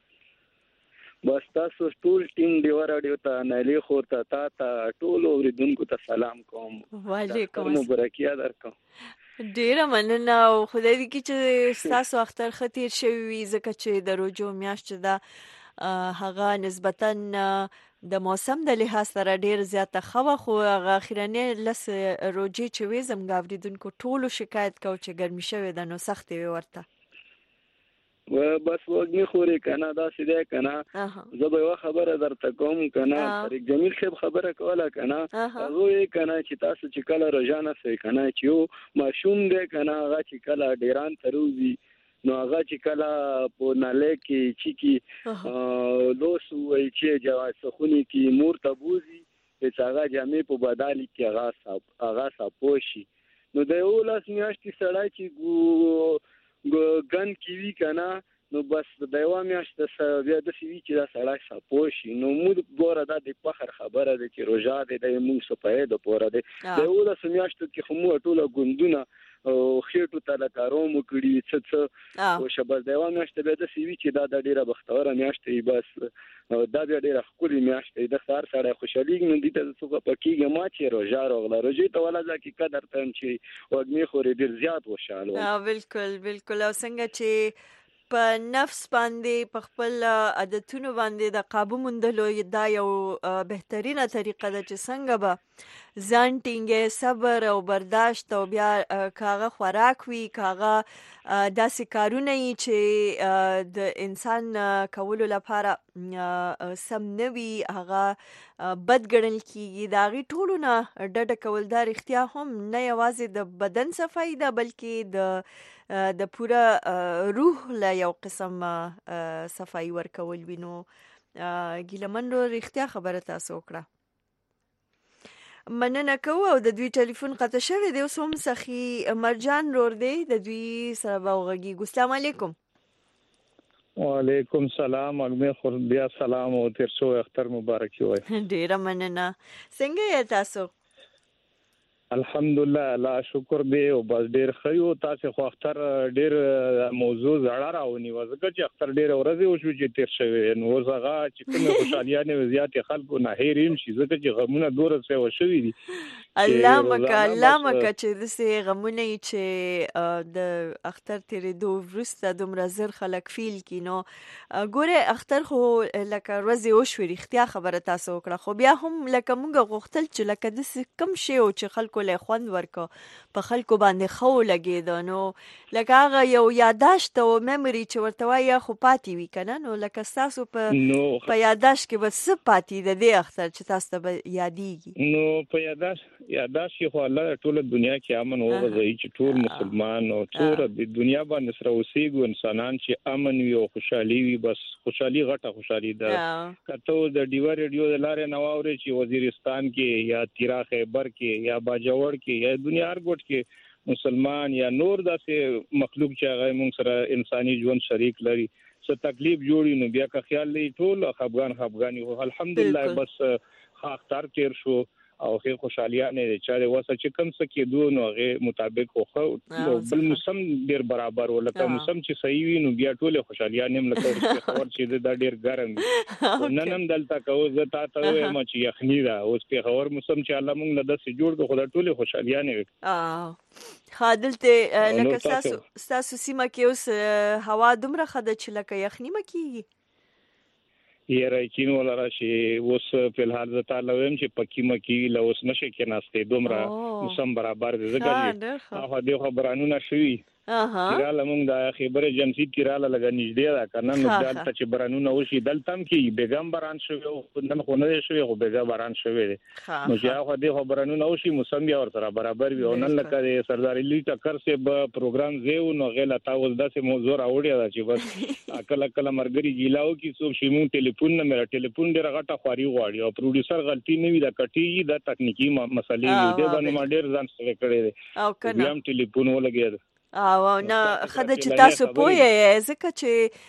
بس تاسو ټول ټیم دی ورادیو ته نالي خور ته تا ته ټول اوریدونکو ته سلام کوم وعلیکم مبارکیا درکوم ډیره مننه او خدای دې کې چې تاسو اختر خطیر شوی ځکه چې د روزو میاشت ده هغه نسبتاً د موسم د لحاظ سره ډیر زیاته خو خو هغه اخیرنی لس روجي چې وې زموږ اوریدونکو ټولو شکایت کو چې ګرمي شوې ده نو سخت وي ورته و بس وګنی خوري کنه دا سیده کنه زه به یو خبره درته کوم کنه طریق جمیل صاحب خبره کوله کنه هغه کنه چې تاسو چې کله روزانه سې کنه چې یو ماشوم دې کنه هغه چې کله ډیران تروزی نو هغه چې کله په ناله کې چې کی دوس وای چې جواز خونی کې مور تبوزي چې هغه جامې په بدالي کې هغه صاحب هغه صاحبوشي نو د یو لاس میاشتې سړی چې ګن کې وی کنه نو بس د یو میاشت بیا د سی وی چې دا سړی صاحبوشي نو موږ ګوره دا د فخر خبره ده چې روزا دې د موږ صفای د پوره ده د یو لاس میاشت کې خمو ټوله ګوندونه او خېټو ته لا کاروم کړی څه څه او شبل د یو میاشت به د سی وی چې دا د ډیره بختوره میاشت ای بس دا بیا ډیره خولي میاشت د خار سره خوشالي نو دي ته څه پکېږي ما چې روزا راغله روزي ته ولا ځکه قدر تم چې وګنی خوري ډیر زیات وشاله ها بالکل بالکل او څنګه چې په نفس باندې په خپل عادتونو باندې د قابو موندلو دا یو بهترینه طریقه ده چې څنګه به ځان ټینګې صبر او برداشت او بیا کاغه خوراک وي کاغه داسې کارونه یې چې د انسان کولو لپاره سم نه وي هغه بد ګڼل کېږي د هغې ټولو نه ډډه کول دا رښتیا هم نه یوازې د بدن صفایي ده بلکې د د پوره روح له یو قسم صفایي ورکول وي نو ګیلمن رو رښتیا خبره تاسو وکړه مننه کوو او د دوی ټلیفون قطع شوی دی اوس هم سخي مرجان رور دی د دوی سره به وغږیږو السلام علیکم وعلیکم سلام اګمه خور بیا سلام او تر څو اختر مبارک وي ډیره مننه څنګه یې تاسو الحمدلله لا شکر دی او بس ډیر خیو تاسو خو اختر ډیر موضوع زړه راونی وځکه چې اختر ډیر ورځې او شو چې تیر شوی نو زغه چې کومه خوشالیانه زیات خلکو نه هیریم شي ځکه چې غمونه دوره څه وشوي دي الله مکه الله مکه چې د سه غمونه چې د اختر تیرې دوه ورسته دومره زر خلک فیل کینو ګوره اختر خو لکه ورځې او شو اختیا خبره تاسو وکړه خو بیا هم لکه موږ غوښتل چې لکه د کم شی او چې خلکو له خوند ورکو په خلکو باندې خو لګید نو لکه هغه یو یاداشت او میموري چې ورته وایي خو پاتې وی کنه نو لکه تاسو په په یاداشت کې بس پاتې د دې اختر چې تاسو ته یادېږي نو په یاداشت یاداشت خو الله ټول دنیا کې امن او غوږی چې ټول مسلمان او ټول د دنیا باندې سره اوسېږي انسانان چې امن وي او خوشحالي وي بس خوشحالي غټه خوشحالي ده کته د ډیو ریډیو د لارې نواوري چې وزیرستان کې یا تیرا خیبر کې یا باجوړ کې یا دنیا هر ګوټ کې مسلمان یا نور داسې مخلوق چې هغه موږ سره انساني ژوند شریک لري څه تکلیف جوړي نو بیا که خیال لري ټول افغان افغاني الحمدلله بس اختر تیر شو او خیر خوشالیانه چې واسه چې کوم څه کې دوه نوغه مطابق خو بل موسم ډیر برابر ولکه موسم چې صحیح وي نو بیا ټول خوشالیانه ملته خبر چې دا ډیر ګرم نن هم دلته کو زه تا ته ما چې یخنی دا اوس په خبر موسم چې الله موږ له داسې جوړ کو خدای ټول خوشالیانه وي اه خادلته لکه تاسو تاسو سیمه کې اوس هوا دومره خده چې لکه یخنی مکیږي یې راکین ولا راشي اوس په الحال ز تعالی ويم چې پکی مکی لوس نشه کې ناشته دومره موسم برابر دي ځکه هغه د خبرانو نشوي اها تیراله موږ د خبره جنسي تیراله لګا نږدې دا کنه نو دلته چې برانونه وشي دلته هم کې بیګم بران شوی او نن خو نه شوی خو بیګم بران شوی نو چې هغه د خبرانونه وشي موسم بیا ور سره برابر وي او نن لکه سردار علی ټکر سے پروګرام زیو نو غلا تاسو داسې موضوع راوړی دا چې بس اکل اکل مرګري جیلاو کې څو شي مون ټلیفون نه مې ټلیفون ډیر غټه خواري غواړي او پروډوسر غلطي نه وي دا کټي دا تکنیکی مسلې دي باندې ما ډیر ځان سره کړی دی او کنه یم ټلیفون ولګید او نه خدای چې تاسو پوهه ځکه چې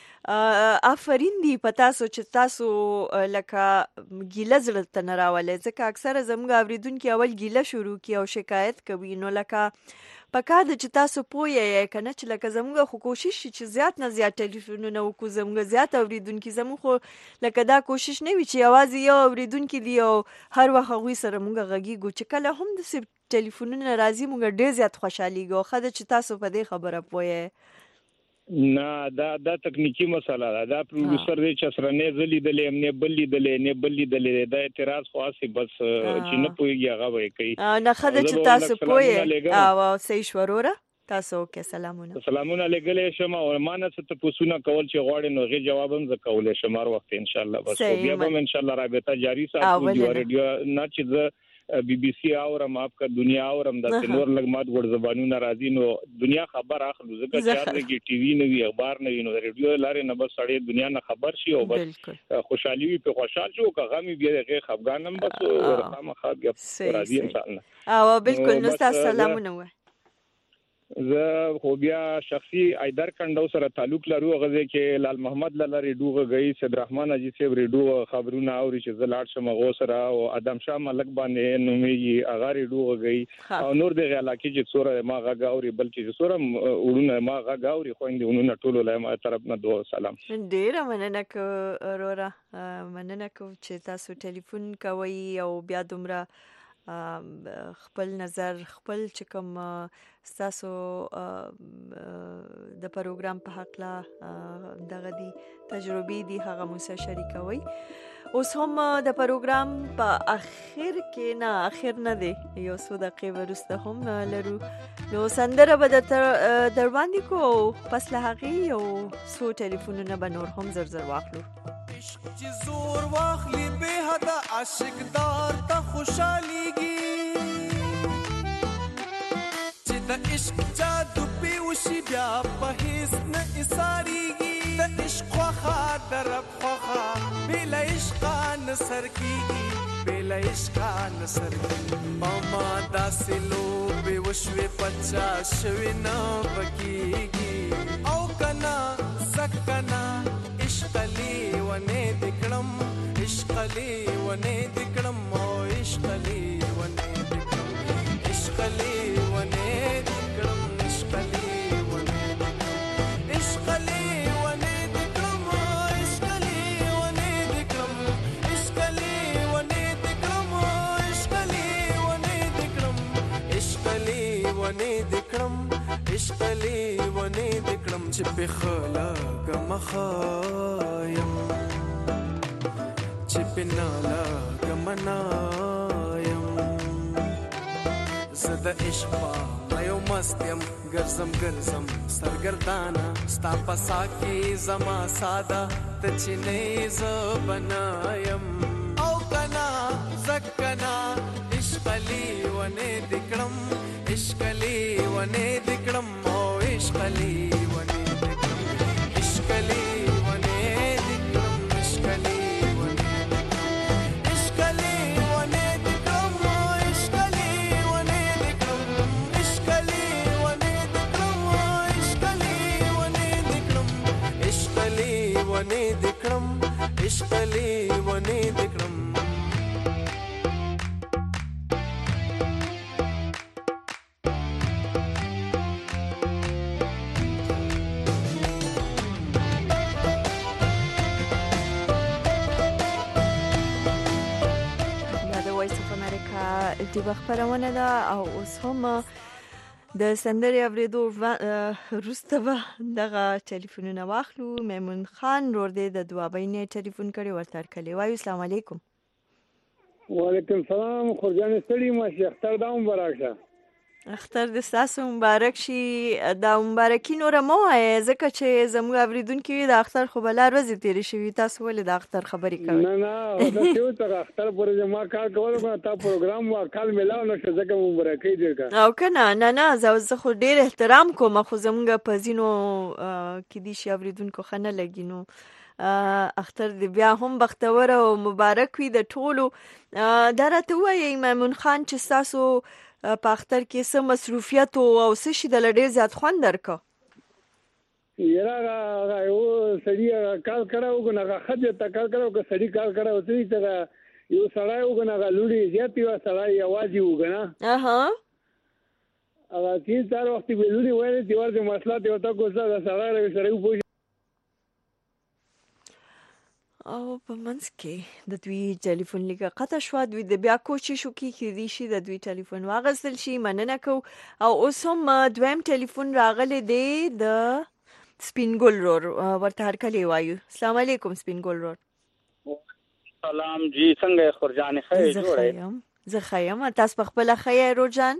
افرین دی پتا سو چې تاسو لکه ګیله زړه ته نه راولې ځکه اکثره زموږ اوریدونکو اول ګیله شروع کی او شکایت کوي نو لکه پکا د چې تاسو پوهه کنه چې لکه زموږ خو کوشش چې زیات نه زیات ټلیفونونه وکړو زموږ زیات اوریدونکو زموږ خو لکه دا کوشش نه وی چې आवाज یو اوریدونکو دی او هر وخت غوي سره موږ غږیږو چې کله هم د ټلیفونونه راځي موږ ډېر زیات خوشحالي ګو خدای چې تاسو په دې خبره پوهه نه دا دا تکنیکی مسله ده. دا پروډوسر دی چې سره نه زلی دلې امنه بلې دلې نه بلې دلې دا اعتراض خاصه بس چې نه پويږي هغه وایي کوي. نه خدای چې تاسو پوي او صحیح شوروره تاسو کې سلامونه سلامونه لګلې شم او مانه څه پوښتنه کول چې غواړي نو غي جواب هم زکولې شم هر وخت ان شاء الله. بس بیا به ان شاء الله رابطه جاری ساتو دی ریډیو نه چې بی بی سی اورم اپ کا دنیا اورم د نور لګمات ګډ زبانونه راځي نو دنیا خبر اخلو زګه چې کی ټي وی نه وی اخبار نه وی نو ریډیو لارې نه بس اړې دنیا نه خبر شي او بس خوشحالي وي په خوشحال شو که غمي بیا غي خفګانم بس ورته خاص بیا راځي ان شاء الله. او بالکل نو تاسو سلامونه و زه خو بیا شخصي ایدر کندو سره تعلق لرو غزه کې لال محمد لاله ریډو غي سید رحمان اجي سیب ریډو خبرونه اوري چې زلاړ شم غو سره او ادم شاه ملک باندې نومي اغا ریډو غي او نور د علاقې چې څوره ما غا اوري بلکې چې څوره وړونه ما غا اوري خويندونه ټولو له ما طرف نه دوه سلام. ډیر مننه کو اورورا مننه کو چې تاسو ټلیفون کوي او بیا دومره خپل نظر خپل چې کوم تاسو د پروګرام په حق لا دغه دي تجربې دي هغه مو سره شریکوي. اوس هم د پروګرام په اخر کې نه اخر نه دی یو څو دقیقې ورسته هم لرو نو سندره به در باندې کو پس له هغې یو څو ټلیفونونه به نور هم زر زر واخلو. عشق چې زور واخلي به حد عاشق دار ته خوشاليږي چې د عشق جادو په وشي بیا په هیڅ نه اساريږي د عشق خواخا درب خواخا بلا عشق نصر کیږي بلا عشق نصر کیږي اما داسلو به وشوي پچا شوي نه بکیږي او کنا سکنا عشق لی ونه دکړم عشق لی ونه دکړم او عشق لی ونه دکړم عشق لی ونه دکړم عشق لی ونه دکړم عشق لی ونه دکړم عشق لی ونه دکړم عشق لی ونه دکړم عشق لی ونه دکړم عشق لی ونه دکړم عشق لی ونه دکړم چې په خلق مخایم چې په نالا غمنایم زه د عشق په یو مستیم ګرځم ګرځم سرګردانه ستا په سا کې زما ساده ته چې نه ز بنایم او کنا زکنا عشق لی ونه دکړم عشق لی ونه دکړم او عشق لی ونه دکړم عشق لی ونه دکړم عشق لی ونه دکړم عشق لی ونه دکړم عشق لی ونه دکړم عشق لی ونه دکړم عشق لی ونه دکړم عشق لی ونه دکړم عشق لی ونه دکړم دی خبرونه ده او اوس هم د سندري اوریدو وروسته به دغه ټلیفونونه واخلو. میمون خان ور دې د دوابینې ټلیفون کړي ورته کړي وایو السلام علیکم. وعلیکم السلام خورجان ستړي ما شي اختر دا مبارک شه. اختر د تاسو مبارک شي. دا مبارکي نور مو ہے ځکه چې زموږ اوریدونکو د اختر خو بل ورځ تیر شي تاسو ولې د اختر خبرې کوي؟ نه نه دا څه ته اختر پرې ما کار کول ما تا پروګرام وکال ملاو نو ځکه مبارکي دې او کنه نه نه زه خو ډیر احترام کوم خو زموږ پزینو کې دي شي اوریدونکو خنه لګینو اختر دې بیا هم بختور او مبارک وي د ټولو. درته وایي میمون خان چې تاسو په اختر کې څه مصروفیت او څه شي د لړې زیات خوند درکو؟ یرا هغه یو سړی کال کړو غنغه خځه تا کال کړو که سړی کال کړو چې ته یو سړی وګنغه لوري زیات یو سړی आवाज وګنا اها هغه چې تر وخت به لوري وایي چې ورته مسله ته وتا کوڅه د سړی سره وپوي او په منځ کې د دوی ټلیفون لیکه قطع شو دوی د بیا کوشش وکړي چې دې شي د دوی ټلیفون واغستل شي مننه کو. او اوس هم دویم ټلیفون راغلی دی د سپین ګل رور ورته هرکلی وایو. السلام علیکم سپین ګل رور. سلام جی، څنګه خورجان خیر جوړه؟ زه خیم، تاسو په خپل خیر رور جان؟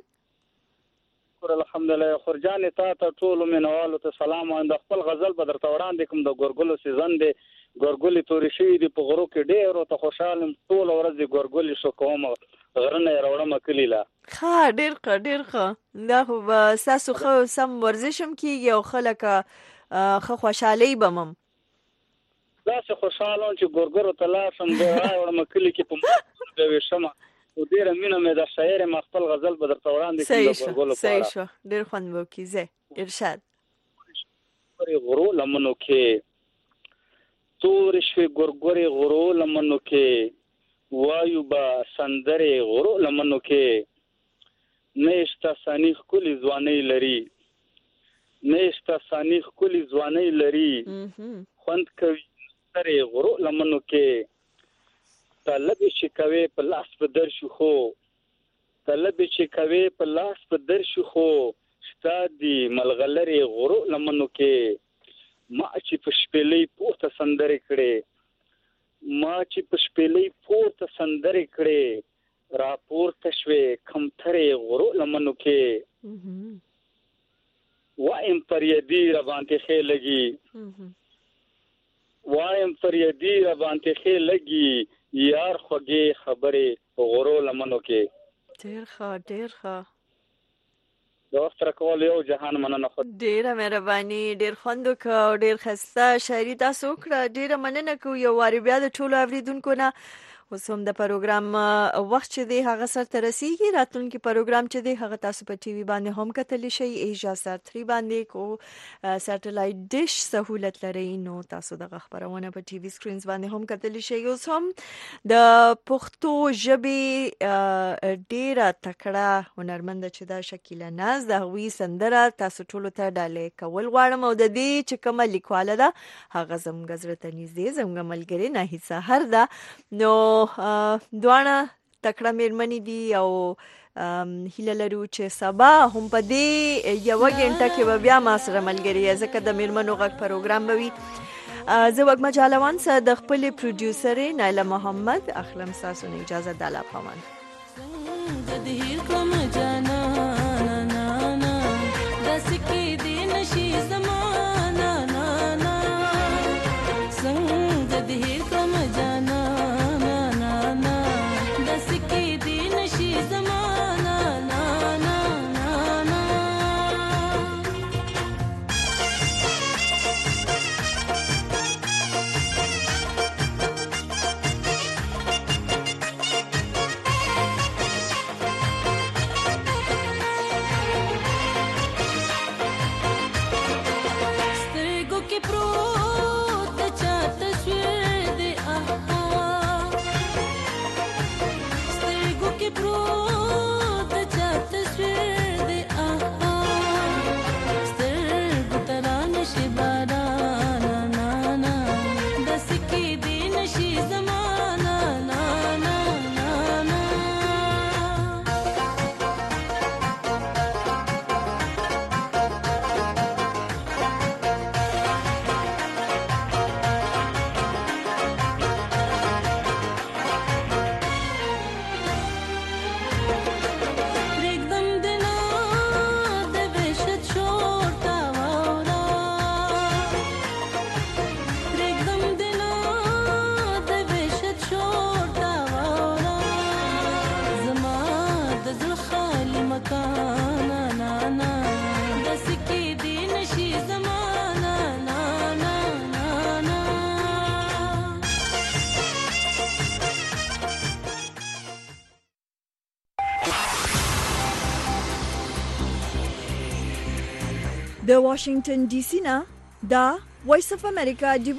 الحمدلله. خورجان ته ته ټول مینوالو ته سلام. د خپل غزل بدر توران د کوم د ګورګلو سیزن دی، ګورګلې تورې شوې دي په غرو کې ډېر ته خوشاله ټول ورځ د ګورګلې شو کوم غرنه راوړم کلی لا. ښه ډېر ښه ډېر ښه. دا خو به ستاسو ښه سم ورزش هم کېږي او خلک ښه خوشحالۍ به هم داسې خوشحاله چې ګورګرو ته لاړ شم د راوړم کلي کې په د ویشمه او ډېره مینه مې د شاعر ما خپل غزل به درته وړاندې کړم د ګورګلو په اړه. صحیح شو، ډېر خوند به وکړي. زه ارشاد. ګورګورې غرو لمنو کې تورې شوې ګورګورې غرو لمنو کې وایو به سندرې غرو لمنو کې نشته ثاني ښکلې ځوانۍ لري، نشته ثاني ښکلې ځوانۍ لري، خوند کوي سندرې غرو لمنو کې طلبې چې کوي په لاس په در شو خو طلبې چې کوي په لاس په در شو خو شتا دي ملغلرې غرو لمنو کې ما چې په شپېلۍ پورته سندرې کړې ما چې په شپېلۍ پورته سندرې کړې را پورته شوې کمترې غرو لمنو کې وایم پر یدي را باندې ښې لګي وایم پر یدي را باندې ښې لګي یار خوږې خبرې غرو لمنو کې. ډېر ښه ډېر ښه. د وخت راکول یو جهان مننه. خو ډېره مهرباني، ډېر خوند وکړه او ډېر ښایسته شاعري تاسو وکړه. ډېره مننه کوو یو وارې بیا د ټولو اورېدونکو نه. اوس هم د پروګرام وخت چې دی هغه سرته رسیږي. راتلونکي پروګرام چې دی هغه تاسو په ټي وي باندې هم کتلی شئ. ایشیا سات تھری باندې کو سټلایټ ډیش سہولت لري نو تاسو دغه خبرونه په ټي وي سکرینز باندې هم کتلی شئ. اوس هم د پښتو ژبې ډیره تکړه هنرمند چې دا شکیله ناز د هغوی سندره تاسو ټولو ته ډالۍ کول غواړم او د دې چې کومه لیکواله ده هغه زموږ زړه ته نږدې زموږ ملګرې ناهید سحر ده. نو دواړه تکړه مېرمنې دي او هیله لرو چې سبا هم په دې یوه غنټه کې به بیا ما سره ملګري یې ځکه د مېرمنو غږ پروګرام به وي. زه وږمه جالوان سره د خپلې پروډیوسرې نایله محمد اخلم ستاسو نه اجازه د الله په امان. د واشنگټن ډي سي نه دا وایس اف امریکا